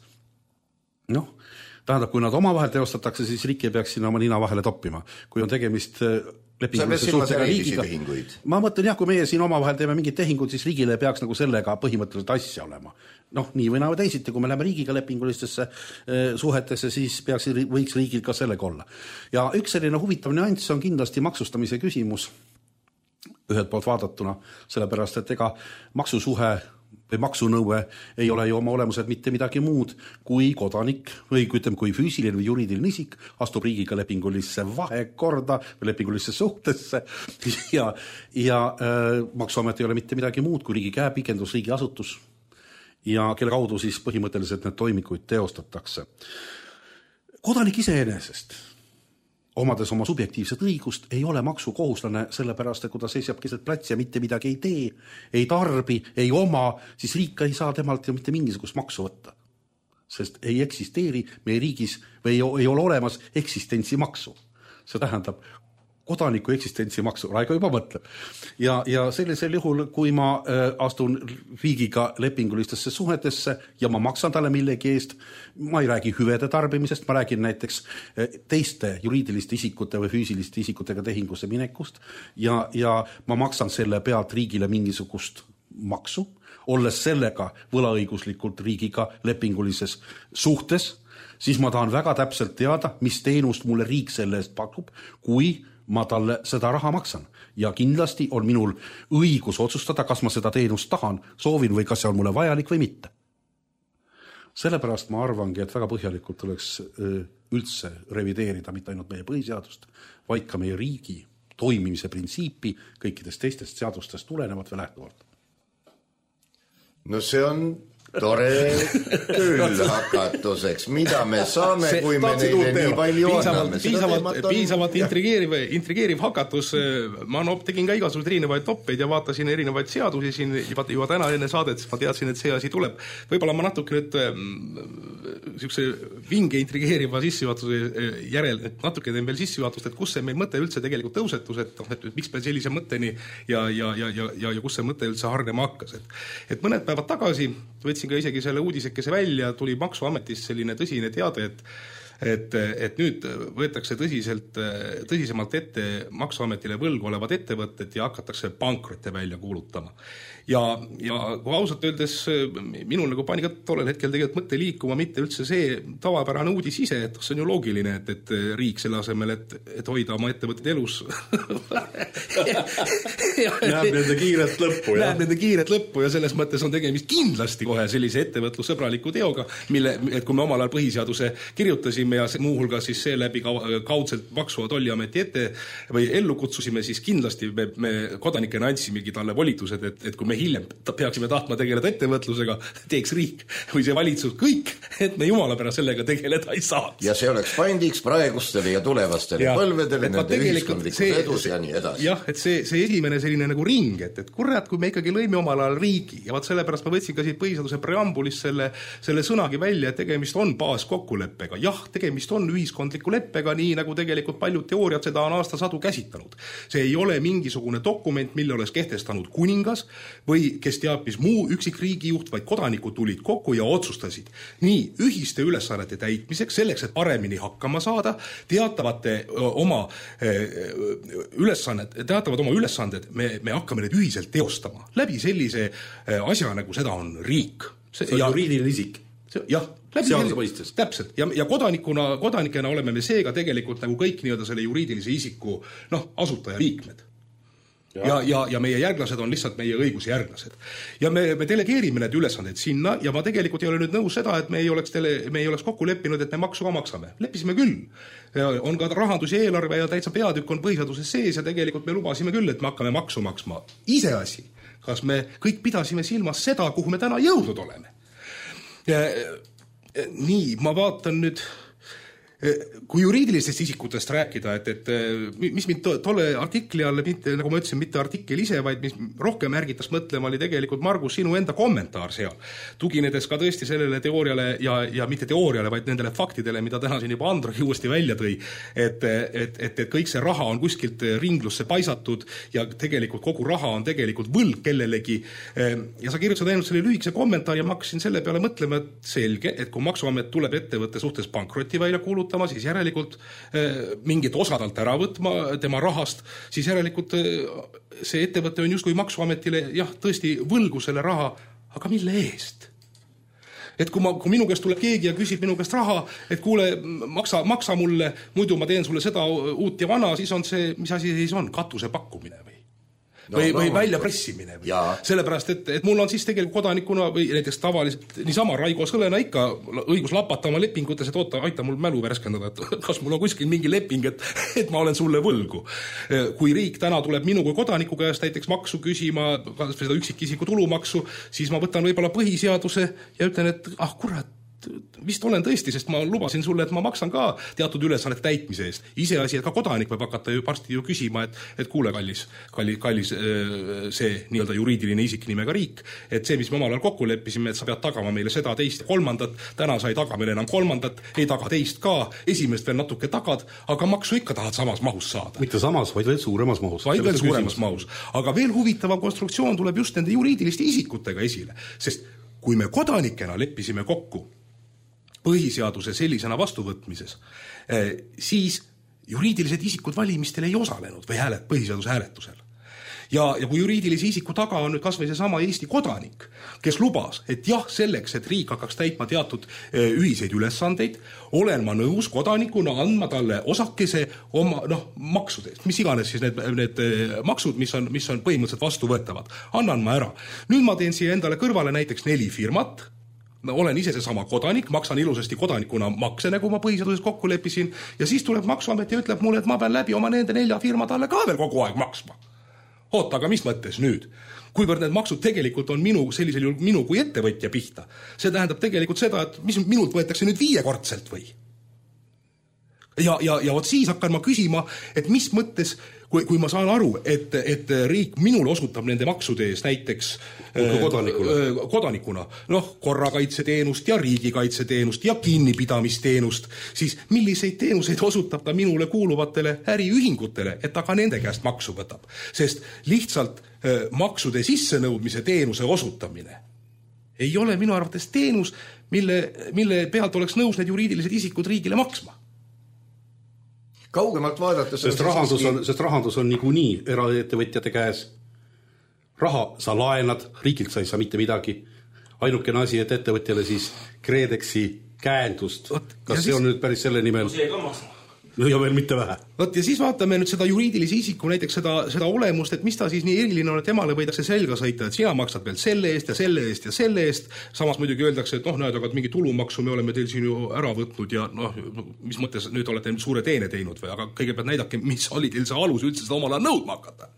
Speaker 4: tähendab, kui nad omavahel teostatakse, siis riik ei peaks sinna oma nina vahele toppima. Kui on tegemist lepingulise suhtega riigiga. Ma mõtlen jah, kui meie siin omavahel teeme mingid tehingud, siis riigile peaks nagu sellega põhimõtteliselt asja olema. Nii või nagu teisiti, kui me läheme riigiga lepingulistesse suhetesse, siis võiks riigil ka sellega olla. Ja üks selline huvitav nüanss on kindlasti maksustamise küsimus ühelt poolt vaadatuna, sellepärast, et ega maksusuhe või maksunõue ei ole ju oma olemuselt mitte midagi muud kui kodanik või kui füüsiline või juriidiline isik astub riigiga lepingulisse vahekorda või lepingulisse suhtesse ja maksuamet ei ole mitte midagi muud kui riigi käepikendus, riigi asutus ja kelle kaudu siis põhimõtteliselt need toimikuid teostatakse. Kodanik iseenesest omades oma subjektiivset õigust, ei ole maksukohuslane sellepärast, et kui ta seisab keset platsi ja mitte midagi ei tee, ei tarbi, ei oma, siis riik ei saa temalt ju mitte mingisugust maksu võtta. Sest ei eksisteeri meie riigis või ei ole olemas eksistentsimaksu. See tähendab kodaniku eksistentsimaksu, Raigo juba mõtleb. Ja sellisel juhul, kui ma astun riigiga lepingulistesse suhetesse ja ma maksan talle millegi eest, ma ei räägi hüvede tarbimisest, ma räägin näiteks teiste juriidiliste isikute või füüsiliste isikutega tehingusse minekust ja ma maksan selle pealt riigile mingisugust maksu, olles sellega võlaõiguslikult riigiga lepingulises suhtes, siis ma tahan väga täpselt teada, mis teenust mulle riik selle eest pakub, kui ma talle seda raha maksan. Ja kindlasti on minul õigus otsustada, kas ma seda teenust tahan, soovin või kas see on mulle vajalik või mitte. Sellepärast ma arvangi, et väga põhjalikult tuleks üldse revideerida mitte ainult meie põhiseadust, vaid ka meie riigi toimimise printsiipi kõikidest teistest seadustest tulenevat või lähtuvalt.
Speaker 3: No see on tore küll hakatuseks. Mida me saame, kui me neile nii palju anname?
Speaker 6: Piisavalt intrigeeriv hakatus. Ma tegin ka igasugused erinevaid toppeid ja vaatasin erinevaid seadusi siin juba täna enne saadet, ma teadsin, et see asi tuleb. Võib-olla ma natuke nüüd sihukese vinge intrigeeriva sissejuhatuse järel, et natuke teen veel sissejuhatust, et kus see meil mõte üldse tegelikult tõusetus, et miks me sellise mõtteni ja kus see mõte üldse hargnema hakkas. Et mõned päevad tagasi võtsin ka isegi selle uudisekese välja, tuli Maksuametist selline tõsine teade, et nüüd võetakse tõsisemalt ette Maksuametile võlgu olevad ettevõtted ja hakatakse pankrotte välja kuulutama. Ja kui ausalt öeldes minul nagu pani ka tollel hetkel tegelikult mõtte liikuma mitte üldse see tavapärane uudis ise, et see on ju loogiline, et riik selle asemel, et hoida oma ettevõtted elus
Speaker 4: näeb nende kiiret lõppu.
Speaker 6: Näeb nende kiiret lõppu ja selles mõttes on tegemist kindlasti kohe sellise ettevõtlussõbraliku teoga, et kui me omal ajal põhiseaduse kirjutasime ja muuhulgas siis seeläbi kaudselt Maksu- ja Tolliameti ette või ellu kutsusime, siis kindlasti me kodanikena andsimegi talle volitused, et kui me hiljem peaksime tahtma tegeleda ettevõtlusega, teeks riik või see valitsus kõik, et me jumala pärast sellega tegeleda ei saa.
Speaker 3: Ja see oleks paindiks praegustele ja tulevastele põlvedele, nende ühiskondlikus edus ja nii edasi.
Speaker 6: Jah, et see esimene selline nagu ring, et kurat, kui me ikkagi lõime omal ajal riigi ja vaat sellepärast ma võtsin ka siit põhiseaduse preambulis selle sõnagi välja, et tegemist on baaskokkuleppega. Jah, tegemist on ühiskondliku leppega, nii nagu tegelikult paljud teooriad seda on aastasadu käsitanud. See ei ole mingisugune dokument, mille oleks kehtestanud kuningas või kes teab, mis muu üksik riigijuht, vaid kodanikud tulid kokku ja otsustasid nii ühiste ülesannete täitmiseks, selleks, et paremini hakkama saada, teatavad oma ülesanded, me hakkame need ühiselt teostama läbi sellise asja, nagu seda on riik.
Speaker 4: See on juriidiline isik.
Speaker 6: Jah,
Speaker 4: seaduse mõistes.
Speaker 6: Täpselt. Ja kodanikena oleme me seega tegelikult nagu kõik nii-öelda selle juriidilise isiku asutaja liikmed. Ja meie järglased on lihtsalt meie õigusjärglased. Ja me delegeerime need ülesanded sinna ja ma tegelikult ei ole nüüd nõus seda, et me ei oleks kokku leppinud, et me maksu ka maksame. Leppisime küll. On ka rahandus ja eelarve ja täitsa peatükk on põhiseaduses sees ja tegelikult me lubasime küll, et me hakkame maksu maksma. Iseasi, kas me kõik pidasime silmas seda, kuhu me täna jõudnud oleme. Nii, ma vaatan nüüd kui juriidilistest isikutest rääkida, et mis mind tolle artikli all, nagu ma ütlesin, mitte artikkel ise, vaid mis rohkem ärgitas mõtlema, oli tegelikult Margus sinu enda kommentaar seal. Tuginedes ka tõesti sellele teooriale ja mitte teooriale, vaid nendele faktidele, mida täna siin juba Androgi uuesti välja tõi, et kõik see raha on kuskilt ringlusse paisatud ja tegelikult kogu raha on tegelikult võlg kellelegi. Ja sa kirjutasid ainult selle lühikese kommentaari ja ma hakkasin selle peale mõtlema, et selge, et kui Maksuamet tuleb ettevõtte suhtes pankrotti välja kuulutama, siis järelikult mingit osadalt ära võtma tema rahast, siis järelikult see ettevõte on justkui Maksuametile tõesti võlgu selle raha, aga mille eest? Et kui minu käest tuleb keegi ja küsib minu käest raha, et kuule, maksa mulle, muidu ma teen sulle seda uut ja vana, siis on see, mis asi siis on, katuse pakkumine või välja pressimine. Sellepärast, et mul on siis tegelikult kodanikuna või näiteks tavaliselt niisama Raigo Sõlena ikka õigus lapata oma lepingutes, et oota, aita mul mälu värskendada, et kas mul on kuskil mingi leping, et ma olen sulle võlgu. Kui riik täna tuleb minu kui kodaniku käest näiteks maksu küsima, seda üksikisiku tulumaksu, siis ma võtan võib-olla põhiseaduse ja ütlen, et kurat, vist olen tõesti, sest ma lubasin sulle, et ma maksan ka teatud ülesannete täitmise eest. Iseasi, et ka kodanik võib hakata ju varsti küsima, et kuule, kallis see nii-öelda juriidiline isik nimega riik, et see, mis me omal ajal kokku leppisime, et sa pead tagama meile seda, teist ja kolmandat, täna sa ei taga meile enam kolmandat, ei taga teist ka, esimest veel natuke tagad, aga maksu ikka tahad samas mahus saada.
Speaker 4: Mitte samas, vaid veel suuremas mahus.
Speaker 6: Aga veel huvitavam konstruktsioon tuleb just nende juriidiliste isikutega esile, sest kui me kodanikena leppisime kokku põhiseaduse sellisena vastuvõtmises, siis juriidilised isikud valimistel ei osalenud või põhiseaduse hääletusel. Ja kui juriidilise isiku taga on nüüd kas või see sama Eesti kodanik, kes lubas, et jah, selleks, et riik hakkaks täitma teatud ühiseid ülesandeid, olen ma nõus kodanikuna andma talle osakese oma maksudest, mis iganes siis need maksud, mis on põhimõtteliselt vastuvõetavad. Annan ma ära. Nüüd ma teen siia endale kõrvale näiteks 4 firmat, olen ise seesama kodanik, maksan ilusasti kodanikuna makse, nagu ma põhiseaduses kokku leppisin, ja siis tuleb Maksuamet ja ütleb mulle, et ma pean läbi oma nende 4 firma talle ka veel kogu aeg maksma. Oota, aga mis mõttes nüüd? Kuivõrd need maksud tegelikult on sellisel juhul minu kui ettevõtja pihta. See tähendab tegelikult seda, et mis minult võetakse nüüd 5-kordselt või? Ja vot siis hakkan ma küsima, et mis mõttes, kui ma saan aru, et riik minule osutab nende maksude eest näiteks kodanikuna, korrakaitseteenust ja riigikaitseteenust ja kinnipidamisteenust, siis milliseid teenuseid osutab ta minule kuuluvatele äriühingutele, et ta ka nende käest maksu võtab. Sest lihtsalt maksude sissenõudmise teenuse osutamine ei ole minu arvates teenus, mille pealt oleks nõus need juriidilised isikud riigile maksma.
Speaker 3: Kaugemalt vaadates...
Speaker 4: Sest rahandus on niikuinii eraettevõtjate käes. Raha sa laenad, riigilt sa ei saa mitte midagi. Ainukene asi, et ettevõtjale siis KredExi käendust. Kas see on nüüd päris selle nimel?
Speaker 5: See ka maksa.
Speaker 4: Ja veel mitte vähe.
Speaker 6: Ja siis vaatame nüüd seda juriidilise isiku, näiteks seda olemust, et mis ta siis nii eriline on, et temale võidakse selga sõita, et sina maksad veel selle eest ja selle eest ja selle eest. Samas muidugi öeldakse, et näed, aga mingi tulumaksu me oleme teil siin ju ära võtnud ja mis mõttes nüüd olete suure teene teinud või, aga kõigepealt näidake, mis oli teil see alus üldse seda omal ajal nõudma hakata.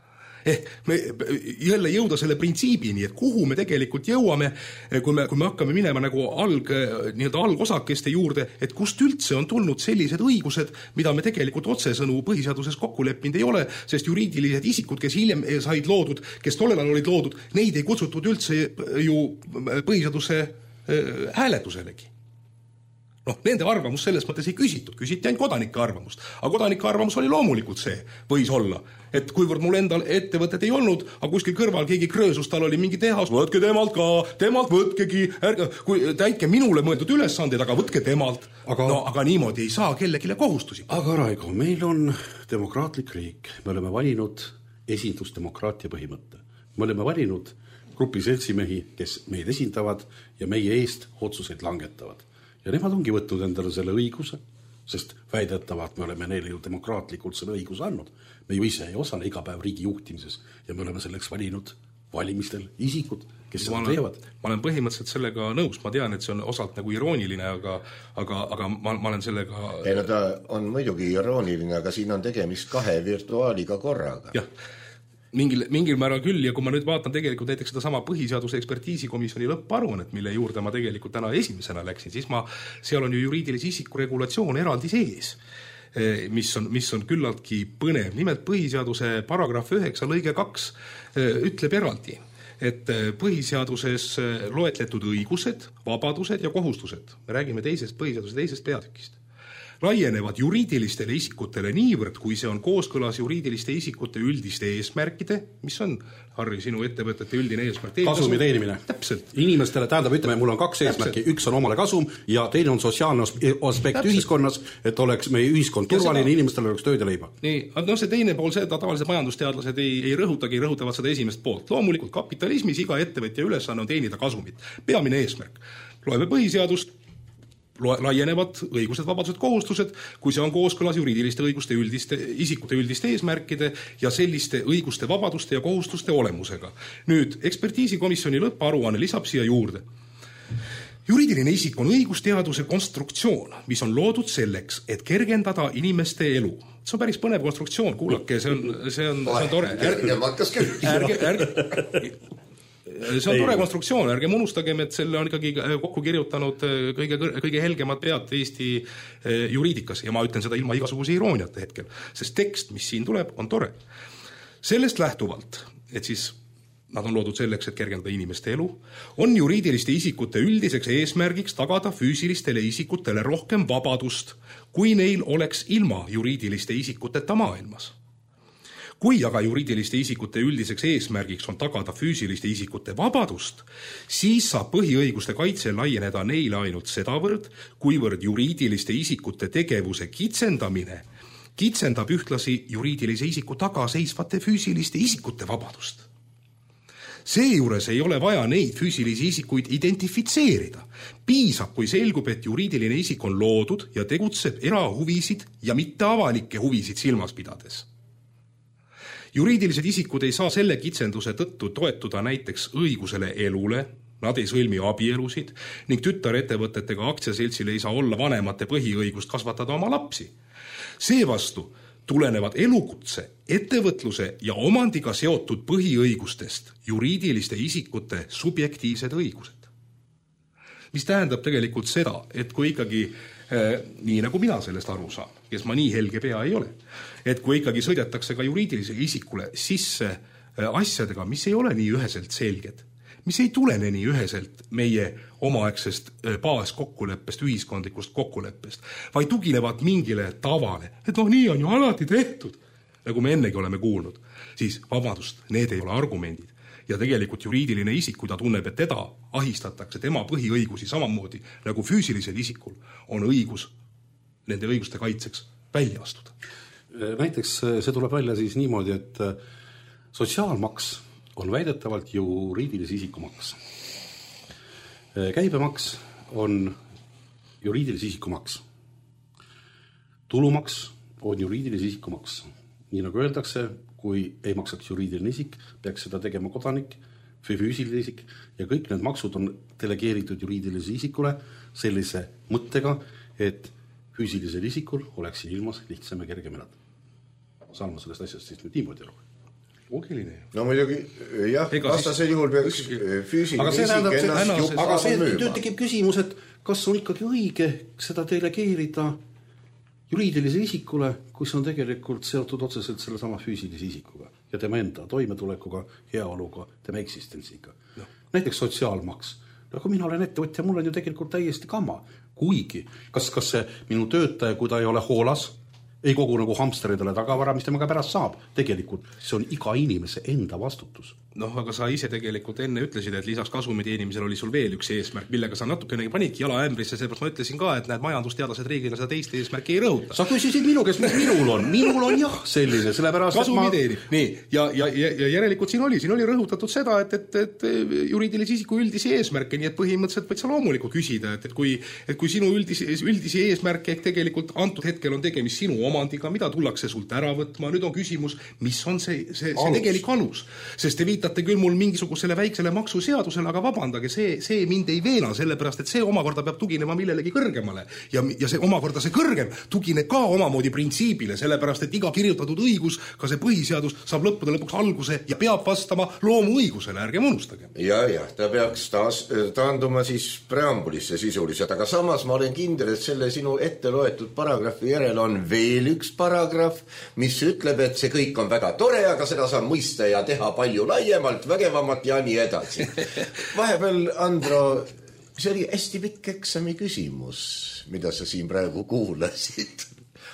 Speaker 6: Me jälle jõuda selle printsiibini, et kuhu me tegelikult jõuame, kui me hakkame minema nagu algosakeste juurde, et kust üldse on tulnud sellised õigused, mida me tegelikult otsesõnu põhiseaduses kokku leppinud ei ole, sest juriidilised isikud, kes hiljem said loodud, kes tollel olid loodud, neid ei kutsutud üldse ju põhiseaduse hääletuselegi. Nende arvamus selles mõttes ei küsitud ainult kodanike arvamust. Aga kodanike arvamus oli loomulikult see, võis olla, et kuivõrd mul endal ettevõtted ei olnud, aga kuskil kõrval keegi kröösus, tal oli mingi tehas, võtke temalt ka, temalt võtkegi, täitke minule mõeldud ülesandeid, aga võtke temalt. Aga niimoodi ei saa kellelegi kohustusi.
Speaker 4: Aga Raigo, meil on demokraatlik riik, me oleme valinud esindusdemokraatia põhimõtte. Me oleme valinud grupi seltsimehi, kes meid esindavad ja meie eest otsuseid langetavad. Ja nemad ongi võtnud endale selle õiguse, sest väidetavalt me oleme neile ju demokraatlikult selle õiguse andnud. Me ju ise ei osale iga päev riigi juhtimises ja me oleme selleks valinud valimistel isikud, kes seda teevad.
Speaker 6: Ma olen põhimõtteliselt sellega nõus. Ma tean, et see on osalt nagu irooniline, aga ma olen sellega...
Speaker 3: Ta on muidugi irooniline, aga siin on tegemist kahe virtuaaliga korraga.
Speaker 6: Jah. Mingil määral küll, ja kui ma nüüd vaatan tegelikult näiteks seda sama põhiseaduse ekspertiisikomisjoni lõpparuannet, mille juurde ma tegelikult täna esimesena läksin, siis seal on ju juriidilise isiku regulatsioon eraldi sees, mis on küllaltki põnev. Nimelt põhiseaduse paragrahv 9 lõige 2 ütleb eraldi, et põhiseaduses loetletud õigused, vabadused ja kohustused, me räägime põhiseaduse teisest peatükist, laienevad juriidilistele isikutele niivõrd, kui see on kooskõlas juriidiliste isikute üldiste eesmärkide, mis on, Harri, sinu ettevõtete üldine eesmärk.
Speaker 4: Kasumi teenimine.
Speaker 6: Täpselt.
Speaker 4: Inimestele, ütleme, mul on kaks eesmärki. Üks on omale kasum ja teine on sotsiaalne aspekt ühiskonnas, et oleks meie ühiskond turvaline, inimestele oleks tööd ja leiba.
Speaker 6: Nii, see teine pool, seda tavalised majandusteadlased ei rõhutavad seda esimest poolt. Loomulikult kapitalismis iga ettevõtja ülesanne on teenida kasumit. Peamine eesmärk. Loeme põhiseadust, laienevad õigused, vabadused, kohustused, kui see on kooskõlas juriidiliste õiguste isikute üldiste eesmärkide ja selliste õiguste, vabaduste ja kohustuste olemusega. Nüüd, ekspertiisikomisjoni lõpparuanne lisab siia juurde. Juriidiline isik on õigusteaduse konstruktsioon, mis on loodud selleks, et kergendada inimeste elu. See on päris põnev konstruktsioon, kuulake, see on tore.
Speaker 3: Kergematkas küll.
Speaker 6: See on tore konstruktsioon, ärgem unustagem, et selle on ikkagi kokku kirjutanud kõige helgemad pead Eesti juriidikas ja ma ütlen seda ilma igasuguse irooniata hetkel, sest tekst, mis siin tuleb, on tore. Sellest lähtuvalt, et siis nad on loodud selleks, et kergendada inimeste elu, on juriidiliste isikute üldiseks eesmärgiks tagada füüsilistele isikutele rohkem vabadust, kui neil oleks ilma juriidiliste isikuteta maailmas. Kui aga juriidiliste isikute üldiseks eesmärgiks on tagada füüsiliste isikute vabadust, siis saab põhiõiguste kaitse laieneda neile ainult sedavõrd, kuivõrd juriidiliste isikute tegevuse kitsendamine kitsendab ühtlasi juriidilise isiku tagaseisvate füüsiliste isikute vabadust. Seejuures ei ole vaja neid füüsilisi isikuid identifitseerida. Piisab, kui selgub, et juriidiline isik on loodud ja tegutseb erahuvisid ja mitte avalikke huvisid silmas pidades. Juriidilised isikud ei saa selle kitsenduse tõttu toetuda näiteks õigusele elule, nad ei sõlmi abielusid ning tütarettevõtetega aktsiaseltsil ei saa olla vanemate põhiõigust kasvatada oma lapsi. Seevastu tulenevad elukutse, ettevõtluse ja omandiga seotud põhiõigustest juriidiliste isikute subjektiivsed õigused. Mis tähendab tegelikult seda, et kui ikkagi nii nagu mina sellest aru saan, kes ma nii helge pea ei ole, et kui ikkagi sõidetakse ka juriidilise isikule sisse asjadega, mis ei ole nii üheselt selged, mis ei tulene nii üheselt meie omaaegsest baaskokkuleppest, ühiskondlikust kokkuleppest, vaid tuginevad mingile tavale, et nii on ju alati tehtud, nagu me ennegi oleme kuulnud, siis vabandust, need ei ole argumendid. ja tegelikult juriidiline isik, kui ta tunneb, et teda ahistatakse, tema põhiõigusi samamoodi nagu füüsilisel isikul on õigus nende õiguste kaitseks välja astuda.
Speaker 4: Näiteks see tuleb välja siis niimoodi, et sotsiaalmaks on väidetavalt juriidilise isiku maks. Käibemaks on juriidilise isiku maks. Tulumaks on juriidilise isiku maks. Nii nagu öeldakse, kui ei maksaks juriidiline isik, peaks seda tegema kodanik või füüsiline isik ja kõik need maksud on delegeeritud juriidilise isikule sellise mõttega, et füüsilisel isikul oleks ilmas lihtsam ja kergem elada. Saan ma sellest asjast siis nüüd niimoodi aru.
Speaker 6: Loogiline.
Speaker 3: No muidugi, jah, vastasel juhul peaks füüsiline isik ennast juba
Speaker 4: aga see
Speaker 3: müüma.
Speaker 4: tekib küsimus, et kas on ikkagi õige seda delegeerida juriidilise isikule, kus on tegelikult seotud otseselt selle sama füüsilise isikuga ja tema enda toimetulekuga, heaoluga, tema eksistentsiga. No. Näiteks sotsiaalmaks. Kui mina olen ettevõtja, mul on ju tegelikult täiesti kama. Kuigi, kas see minu töötaja, kui ta ei ole hoolas, ei kogu nagu hamsteridele tagavara, mis temaga pärast saab. Tegelikult see on iga inimese enda vastutus.
Speaker 6: Noh, aga sa ise tegelikult enne ütlesid, et lisaks kasumi teenimisel oli sul veel üks eesmärk, millega sa natukene panidki jala ämbrisse, seepärast ma ütlesin ka, et need majandusteadlased reeglina seda teist eesmärki ei rõhuta.
Speaker 4: Sa küsisid minu käest, mis minul on. Minul on jah selline, sellepärast
Speaker 6: kasumi teenib. Nii, ja järelikult siin oli rõhutatud seda, et juriidilise isiku üldisi eesmärke, nii et põhimõtteliselt võid sa loomulikult küsida, et kui sinu üldisi eesmärke ehk tegelikult antud hetkel on tegemist sinu omandiga, mida tullakse sult ära võtma, nüüd on küsimus, mis on see tegelik alus, sest te viitate küll mul mingisugusele väiksele maksuseadusele, aga vabandage, see mind ei veena, sellepärast, et see omakorda peab tuginema millelegi kõrgemale ja see omakorda see kõrgem tugineb ka omamoodi printsiibile, sellepärast, et iga kirjutatud õigus, ka see põhiseadus saab lõppude lõpuks alguse ja peab vastama loomuõigusele, ärgem unustage.
Speaker 3: Ja, ta peaks taanduma siis preambulisse sisuliselt, aga samas ma olen kindel, et selle sinu ette loetud paragrahvi järel on veel üks paragrahv, mis ütleb, et see kõik on väga tore, aga seda saab mõista ja teha palju laiemalt, vägevamat ja nii edasi. Vahepeal, Andro, see oli hästi pikk eksami küsimus, mida sa siin praegu kuulasid.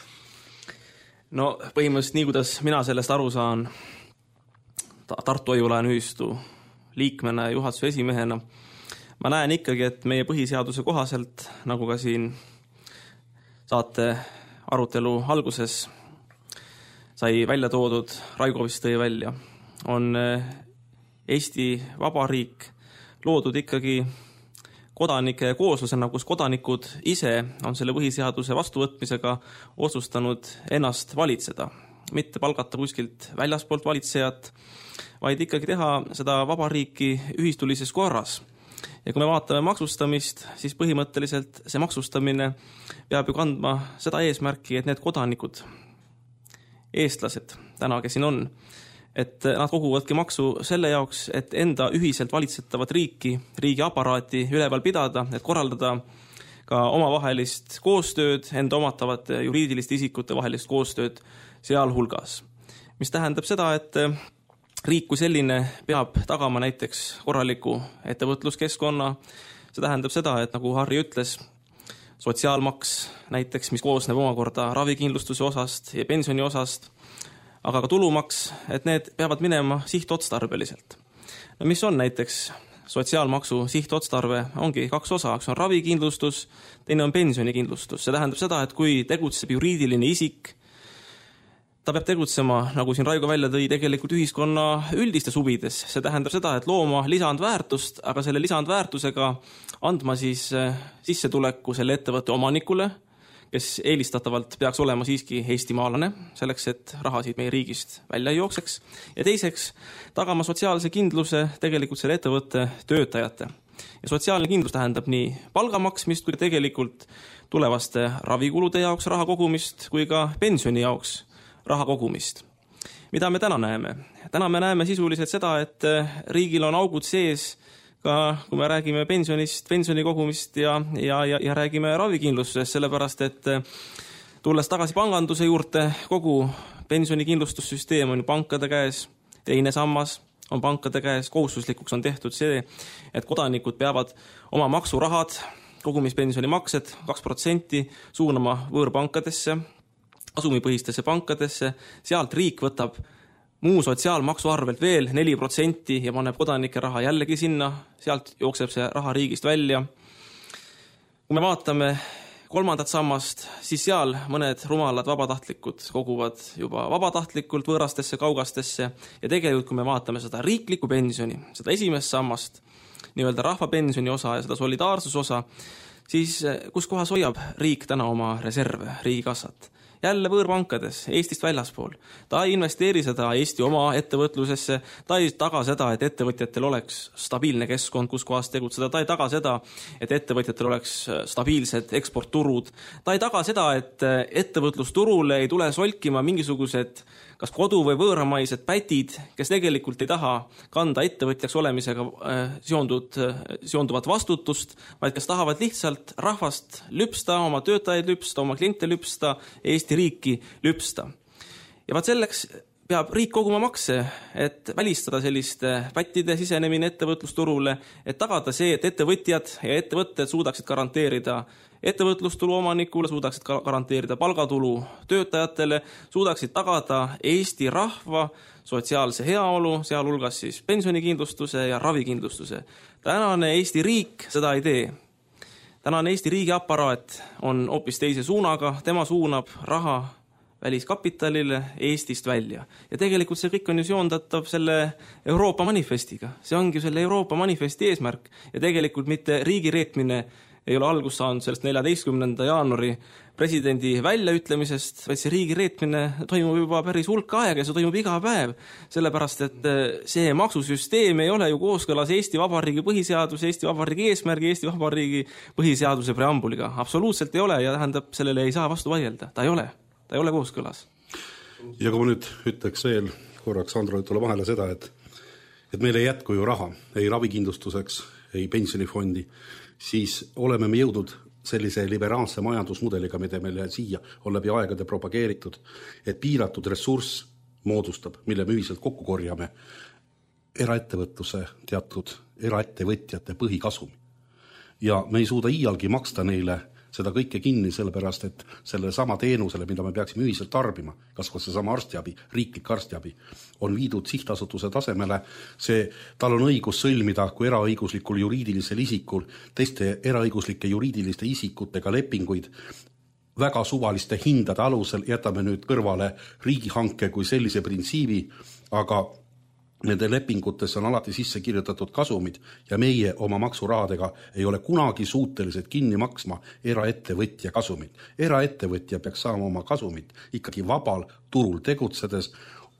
Speaker 5: No põhimõtteliselt nii, kuidas mina sellest aru saan Tartu Hoiulaen ühistu liikmena ja juhatuse esimehena, ma näen ikkagi, et meie põhiseaduse kohaselt, nagu ka siin saate arutelu alguses sai välja toodud, Raigo vist tõi välja, on Eesti Vabariik loodud ikkagi kodanike kooslusena, kus kodanikud ise on selle põhiseaduse vastuvõtmisega otsustanud ennast valitseda. Mitte palgata kuskilt väljaspoolt valitsejat, vaid ikkagi teha seda vabariiki ühistulises korras. Ja kui me vaatame maksustamist, siis põhimõtteliselt see maksustamine peab ju kandma seda eesmärki, et need kodanikud, eestlased, täna, kes siin on, et nad koguvadki maksu selle jaoks, et enda ühiselt valitsetavat riigi aparaati üleval pidada, et korraldada ka omavahelist koostööd, enda omatavate juriidiliste isikute vahelist koostööd sealhulgas. Mis tähendab seda, et riik kui selline peab tagama näiteks korraliku ettevõtluskeskkonna. See tähendab seda, et nagu Harri ütles, sotsiaalmaks näiteks, mis koosneb omakorda ravikindlustuse osast ja pensioni osast, aga ka tulumaks, et need peavad minema sihtotstarbeliselt. No mis on näiteks sotsiaalmaksu sihtotstarve? Ongi kaks osa, üks on ravikindlustus, teine on pensionikindlustus. See tähendab seda, et kui tegutseb juriidiline isik, ta peab tegutsema, nagu siin Raigo välja tõi, tegelikult ühiskonna üldistes huvides. See tähendab seda, et looma lisandväärtust, aga selle lisandväärtusega andma siis sissetuleku selle ettevõtte omanikule, kes eelistatavalt peaks olema siiski eestimaalane, selleks, et rahasid meie riigist välja ei jookseks. Ja teiseks, tagama sotsiaalse kindluse tegelikult selle ettevõtte töötajate. Ja sotsiaalne kindlus tähendab nii palgamaksmist, kui tegelikult tulevaste ravikulude jaoks raha kogumist, kui ka pensioni jaoks raha kogumist. Mida me täna näeme? Täna me näeme sisuliselt seda, et riigil on augud sees, ka kui me räägime pensionist, pensioni kogumist ja räägime ravikindlustusest, sellepärast, et tulles tagasi panganduse juurde, kogu pensionikindlustussüsteem on pankade käes, teine sammas on pankade käes, kohustuslikuks on tehtud see, et kodanikud peavad oma maksurahad, kogumispensioni maksed 2% suunama võõrpankadesse, asumipõhistesse pankadesse, sealt riik võtab muu sotsiaalmaksu arvelt veel 4% ja paneb kodanike raha jällegi sinna, sealt jookseb see raha riigist välja. Kui me vaatame 3. sammast, siis seal mõned rumalad vabatahtlikud koguvad juba vabatahtlikult võõrastesse kaugastesse ja tegelikult, kui me vaatame seda riiklikku pensioni, seda 1. sammast, nii-öelda rahvapensioni osa ja seda solidaarsusosa, siis kus kohas hoiab riik täna oma reserve, riigikassat? Jälle võõrpankades, Eestist väljaspool. Ta ei investeeri seda Eesti oma ettevõtlusesse, ta ei taga seda, et ettevõtjatel oleks stabiilne keskkond, kus kohas tegutseda, ta ei taga seda, et ettevõtjatel oleks stabiilsed eksportturud, ta ei taga seda, et ettevõtlusturule ei tule solkima mingisugused kas kodu- või võõramaised pätid, kes tegelikult ei taha kanda ettevõtjaks olemisega seonduvat vastutust, vaid kes tahavad lihtsalt rahvast lüpsta, oma töötajaid lüpsta, oma kliente lüpsta, Eesti riiki lüpsta. Ja vaat selleks peab riik koguma makse, et välistada selliste pättide sisenemine ettevõtlusturule, et tagada see, et ettevõtjad ja ettevõtted suudaksid garanteerida ettevõtlustulu omanikule, suudaksid garanteerida palgatulu töötajatele, suudaksid tagada Eesti rahva sotsiaalse heaolu, sealhulgas siis pensionikindlustuse ja ravikindlustuse. Tänane Eesti riik seda ei tee. Tänane Eesti riigi aparaat on hoopis teise suunaga, tema suunab raha väliskapitalile Eestist välja. Ja tegelikult see kõik on ju seondatav selle Euroopa manifestiga. See ongi selle Euroopa manifesti eesmärk ja tegelikult mitte riigireetmine ei ole algus saanud sellest 14. jaanuari presidendi väljaütlemisest, vaid see riigireetmine toimub juba päris hulk aega ja see toimub iga päev, sellepärast et see maksusüsteem ei ole ju kooskõlas Eesti Vabariigi põhiseaduse, Eesti Vabariigi eesmärgi, Eesti Vabariigi põhiseaduse preambuliga. Absoluutselt ei ole ja tähendab, sellele ei saa vastu vaielda. Ta ei ole kooskõlas.
Speaker 4: Ja kui ma nüüd ütleks veel korraks Andro ütule vahele seda, et meil ei jätku ju raha, ei ravikindlustuseks, ei pensionifondi, siis oleme me jõudnud sellise liberaalse majandusmudeliga, mida meile siia on läbi aegade propageeritud, et piiratud ressurss moodustab, mille me ühiselt kokku korjame, eraettevõtluse teatud eraettevõtjate põhikasumi. Ja me ei suuda iialgi maksta neile seda kõike kinni, sellepärast, et selle sama teenusele, mida me peaksime ühiselt tarbima, kas see sama arstiabi, riiklik arstiabi, on viidud sihtasutuse tasemele, tal on õigus sõlmida kui eraõiguslikul juriidilisel isikul teiste eraõiguslike juriidiliste isikutega lepinguid väga suvaliste hindade alusel, jätame nüüd kõrvale riigihanke kui sellise printsiibi, aga nende lepingutes on alati sisse kirjutatud kasumid ja meie oma maksurahadega ei ole kunagi suutelised kinni maksma eraettevõtja kasumit. Eraettevõtja peaks saama oma kasumit ikkagi vabal turul tegutsedes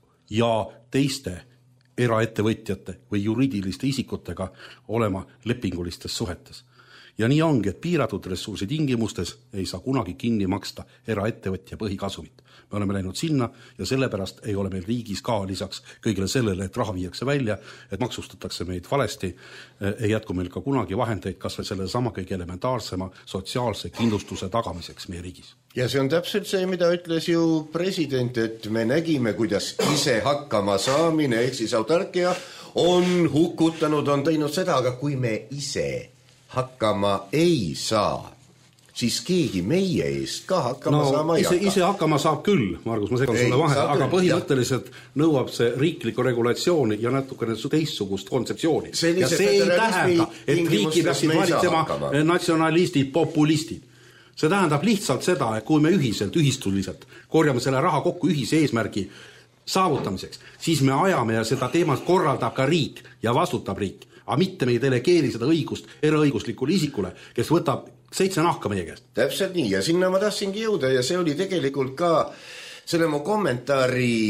Speaker 4: ja teiste eraettevõtjate või juriidiliste isikutega olema lepingulistes suhetes. Ja nii ongi, et piiratud ressursi tingimustes ei saa kunagi kinni maksta eraettevõtja põhikasumit. Me oleme läinud sinna ja sellepärast ei ole meil riigis ka lisaks kõigile sellele, et raha viiakse välja, et maksustatakse meid valesti, ei jätku meil ka kunagi vahendeid kas või selle sama kõige elementaarsema sotsiaalse kindlustuse tagamiseks meie riigis.
Speaker 3: Ja see on täpselt see, mida ütles ju president, et me nägime, kuidas ise hakkama saamine, ehk siis autarkia on hukutanud, on teinud seda, aga kui me ise hakkama ei saa, siis keegi meie eest ka hakkama saama ei hakka.
Speaker 4: Ise hakkama saab küll, Margus, ma segan sulle vahel, aga põhimõtteliselt nõuab see riiklikku regulatsiooni ja natukene teistsugust kontseptsiooni. Ja see ei tähenda, et riiki peaksid valitsema natsionalistid, populistid. See tähendab lihtsalt seda, et kui me ühistuliselt korjame selle raha kokku ühise eesmärgi saavutamiseks, siis me ajame ja seda teemat korraldab ka riik ja vastutab riik. Aga mitte me ei delegeeri seda õigust eraõiguslikule isikule, kes võtab 7 nahka meie käest.
Speaker 3: Täpselt nii ja sinna ma tahtsingi jõuda ja see oli tegelikult ka selle mu kommentaari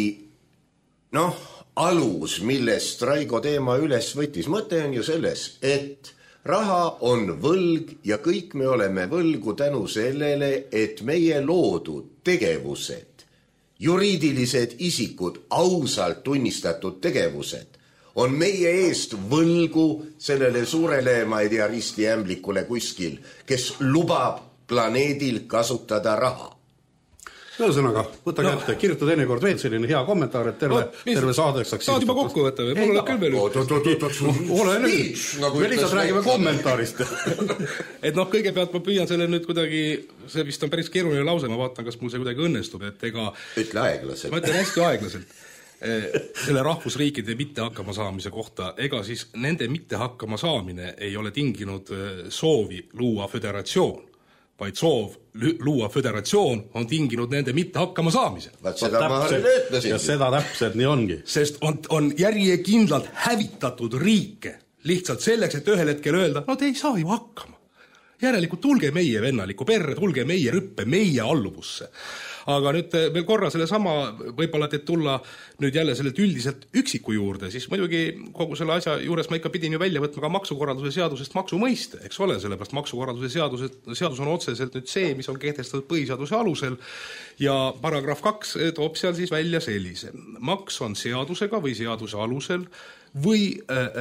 Speaker 3: alus, millest Raigo teema üles võttis. Mõte on ju selles, et raha on võlg ja kõik me oleme võlgu tänu sellele, et meie loodud tegevused, juriidilised isikud, ausalt tunnistatud tegevused, on meie eest võlgu sellele suurele, ma ei tea, ristiämblikule kuskil, kes lubab planeedil kasutada raha.
Speaker 4: Ühesõnaga, võta kätte, kirjuta teinekord veel selline hea kommentaar, et terve saadeks saaks...
Speaker 6: Tahad juba kokku võtta või? Mul on küll veel üks.
Speaker 4: Ole nüüd, me lihtsalt räägime kommentaarist.
Speaker 6: Et kõigepealt ma püüan selle nüüd kuidagi, see vist on päris keeruline lause, ma vaatan, kas mul see kuidagi õnnestub, et ega...
Speaker 3: Ütle aeglaselt.
Speaker 6: Ma ütlen hästi aeglaselt. selle rahvusriikide mitte hakkama saamise kohta, ega siis nende mitte hakkama saamine ei ole tinginud soovi luua föderatsioon, vaid soov luua föderatsioon on tinginud nende mitte hakkama saamise.
Speaker 3: Seda ma ütlesin.
Speaker 4: Ja seda täpselt nii ongi.
Speaker 6: Sest on järjekindlalt hävitatud riike lihtsalt selleks, et ühel hetkel öelda, no te ei saa ju hakkama. Järelikult tulge meie vennalikku perre, tulge meie rüppe, meie alluvusse. Aga nüüd veel korra selle sama, võib-olla et tulla nüüd jälle sellelt üldiselt üksiku juurde, siis muidugi kogu selle asja juures ma ikka pidin ju välja võtma ka maksukorralduse seadusest maksumõiste, eks ole, sellepärast maksukorralduse seadus on otseselt nüüd see, mis on kehtestatud põhiseaduse alusel ja paragrahv 2 toob seal siis välja sellise. Maks on seadusega või seaduse alusel või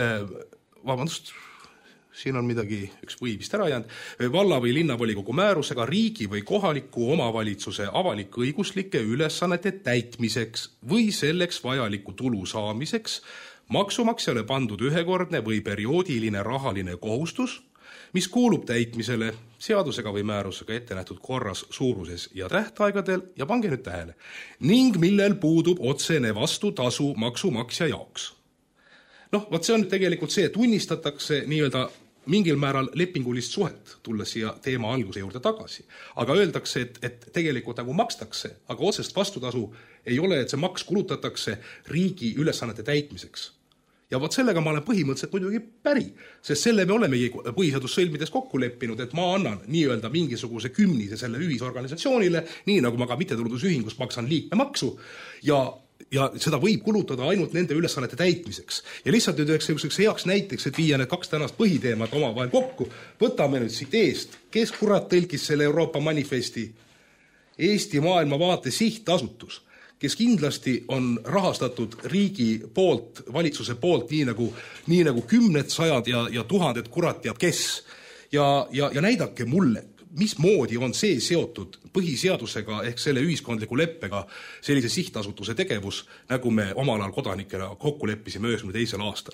Speaker 6: siin on midagi, üks või vist ära jäänud, valla- või linnavolikogu määrusega riigi või kohaliku omavalitsuse avalik-õiguslike ülesannete täitmiseks või selleks vajaliku tulu saamiseks maksumaksjale pandud ühekordne või perioodiline rahaline kohustus, mis kuulub täitmisele seadusega või määrusega ette nähtud korras, suuruses ja tähtaegadel ja pange nüüd tähele, ning millel puudub otsene vastutasu maksumaksja jaoks. Vot see on tegelikult see, tunnistatakse nii-öelda mingil määral lepingulist suhet, tulles siia teema alguse juurde tagasi. Aga öeldakse, et tegelikult nagu makstakse, aga otsest vastutasu ei ole, et see maks kulutatakse riigi ülesannete täitmiseks. Ja vot sellega ma olen põhimõtteliselt muidugi päri, sest selle me oleme põhiseadussõlmides kokku leppinud, et ma annan nii-öelda mingisuguse kümnise selle ühisorganisatsioonile, nii nagu ma ka mittetulundusühingus maksan liikmemaksu ja seda võib kulutada ainult nende ülesannete täitmiseks. Ja lihtsalt nüüd üheks heaks näiteks, et viia need kaks tänast põhiteemat omavahel kokku, võtame nüüd siit eest, kes kurat tõlkis selle Euroopa manifesti? Eesti maailmavaate sihtasutus, kes kindlasti on rahastatud riigi poolt, valitsuse poolt, nii nagu kümned, sajad ja tuhanded kurat teab kes. Ja näidake mulle, mismoodi on see seotud põhiseadusega ehk selle ühiskondliku leppega sellise sihtasutuse tegevus, nagu me omal ajal kodanikele kokku leppisime 92. aastal.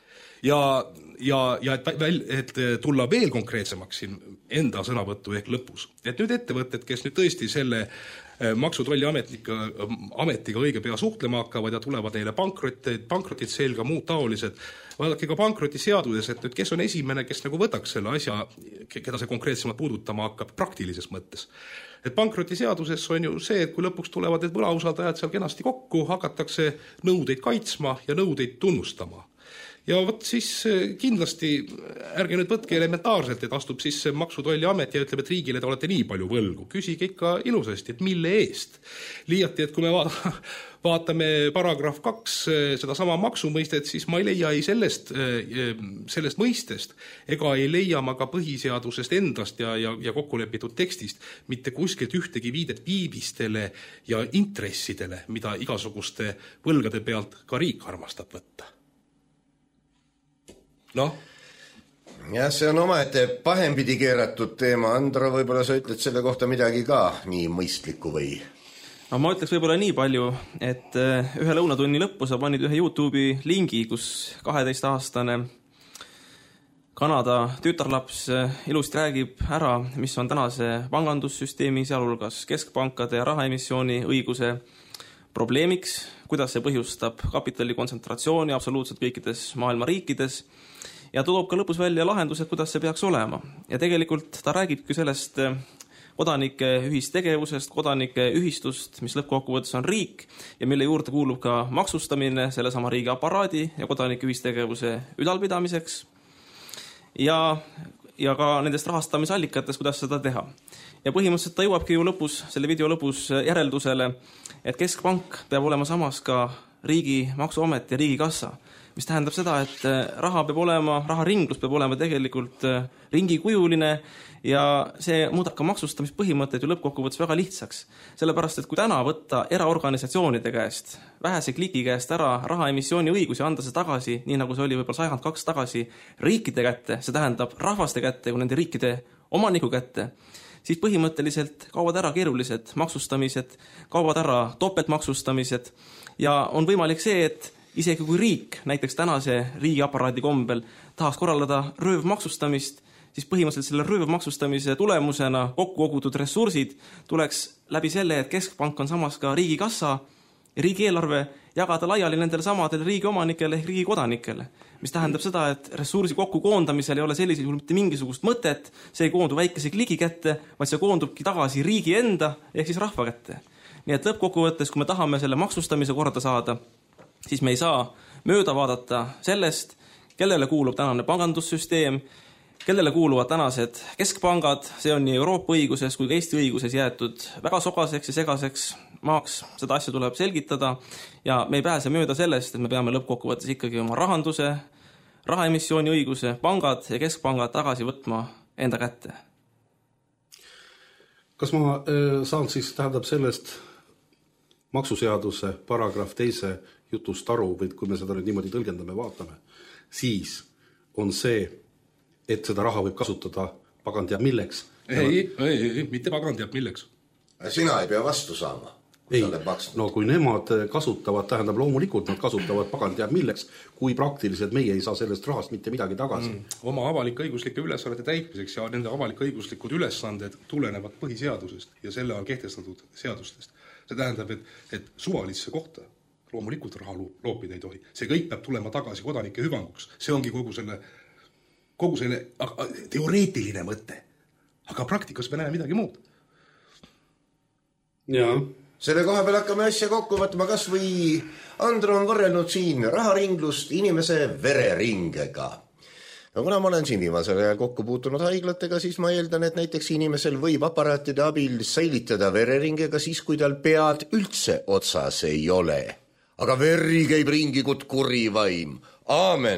Speaker 6: Ja et tulla veel konkreetsemaks siin enda sõnavõttu ehk lõpus. Et nüüd ettevõtted, kes nüüd tõesti selle maksutolliametiga õige pea suhtlema hakkavad ja tulevad neile pankrotid selga, muud taolised. Vaadake ka pankrotiseaduses, et nüüd kes on esimene, kes nagu võtaks selle asja, keda see konkreetsemalt puudutama hakkab praktilises mõttes. Et pankrotiseaduses on ju see, et kui lõpuks tulevad need võlausaldajad seal kenasti kokku, hakatakse nõudeid kaitsma ja nõudeid tunnustama. Ja vot siis kindlasti ärge nüüd võtke elementaarselt, et astub sisse maksutolliamet ja ütleb, et riigile te olete nii palju võlgu. Küsige ikka ilusasti, et mille eest. Liiati, et kui me vaatame paragrahv 2 seda sama maksumõistet, siis ma ei leia ei sellest mõistest ega ei leia ma ka põhiseadusest endast ja kokkulepitud tekstist mitte kuskilt ühtegi viidet viibistele ja intressidele, mida igasuguste võlgade pealt ka riik armastab võtta.
Speaker 3: Jah, see on omaette pahempidi keeratud teema. Andro, võib-olla sa ütled selle kohta midagi ka nii mõistlikku või?
Speaker 5: No, ma ütleks võib-olla nii palju, et ühe lõunatunni lõppu sa panid ühe YouTube'i lingi, kus 12-aastane Kanada tütarlaps ilusti räägib ära, mis on tänase pangandussüsteemi, sealhulgas keskpankade ja rahaemissiooni õiguse probleemiks, kuidas see põhjustab kapitali kontsentratsiooni absoluutselt kõikides maailma riikides ja toob ka lõpus välja lahendused, kuidas see peaks olema. Ja tegelikult ta räägibki sellest kodanike ühistegevusest, kodanike ühistust, mis lõppkokkuvõttes on riik ja mille juurde kuulub ka maksustamine sellesama riigi aparaadi ja kodanike ühistegevuse ülalpidamiseks ja ka nendest rahastamisallikatest, kuidas seda teha. Ja põhimõtteliselt ta jõuabki ju lõpus, selle video lõpus järeldusele, et keskpank peab olema samas ka riigi maksuamet ja riigikassa, mis tähendab seda, et raharinglus peab olema tegelikult ringikujuline ja see muudab ka maksustamispõhimõtted ju lõppkokkuvõttes väga lihtsaks. Sellepärast, et kui täna võtta eraorganisatsioonide käest, vähese kliki käest ära rahaemissiooni õigus ja anda see tagasi, nii nagu see oli võib-olla 102 tagasi riikide kätte, see tähendab rahvaste kätte kui nende riikide omaniku kätte, siis põhimõtteliselt kaovad ära keerulised maksustamised, kaovad ära topeltmaksustamised ja on võimalik see, et isegi kui riik näiteks tänase riigiaparaadi kombel tahaks korraldada röövmaksustamist, siis põhimõtteliselt selle röövmaksustamise tulemusena kokku kogutud ressursid tuleks läbi selle, et keskpank on samas ka riigikassa ja riigieelarve jagada laiali nendele samadele riigi omanikele ehk riigi kodanikele, mis tähendab seda, et ressursi kokku koondamisel ei ole sellisel juhul mitte mingisugust mõtet, see ei koondu väikese kligi kätte, vaid see koondubki tagasi riigi enda ehk siis rahva kätte. Nii et lõppkokkuvõttes, kui me tahame selle maksustamise korda saada, siis me ei saa mööda vaadata sellest, kellele kuulub tänane pangandussüsteem, kellele kuuluvad tänased keskpangad, see on nii Euroopa õiguses kui ka Eesti õiguses jäetud väga sogaseks ja segaseks maaks, seda asja tuleb selgitada ja me ei pääse mööda sellest, et me peame lõppkokkuvõttes ikkagi oma rahanduse, rahaemissiooni õiguse, pangad ja keskpangad tagasi võtma enda kätte.
Speaker 4: Kas ma saan siis tähendab sellest maksuseaduse paragrahv 2 jutust aru, või kui me seda nüüd niimoodi tõlgendame, vaatame, siis on see, et seda raha võib kasutada pagand teab milleks.
Speaker 6: Ei, mitte pagand teab milleks.
Speaker 3: Sina ei pea vastu saama.
Speaker 4: Ei, no kui nemad kasutavad, tähendab loomulikult nad kasutavad pagand teab milleks, kui praktiliselt meie ei saa sellest rahast mitte midagi tagasi.
Speaker 6: Oma avalik-õiguslike ülesannete täitmiseks ja nende avalik-õiguslikud ülesanded tulenevad põhiseadusest ja selle on kehtestatud seadustest. See tähendab, et suvalisse kohta loomulikult raha loopida ei tohi. See kõik peab tulema tagasi kodanike hüvanguks. See ongi kogu selle teoreetiline mõte. Aga praktikas me näeme midagi muud.
Speaker 4: Jaa.
Speaker 3: Selle koha peal hakkame asja kokku võtma, kas või Andro on võrrelnud siin raharinglust inimese vereringega. No kuna ma olen siin viimasel ajal kokku puutunud haiglatega, siis ma eeldan, et näiteks inimesel võib aparaatide abil säilitada vereringega siis, kui tal pead üldse otsas ei ole. Aga veri käib ringi kui kuri vaim. Aamen!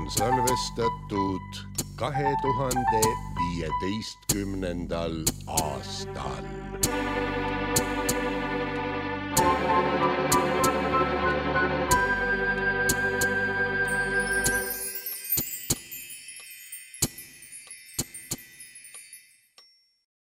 Speaker 7: on salvestatud 2015. aastal.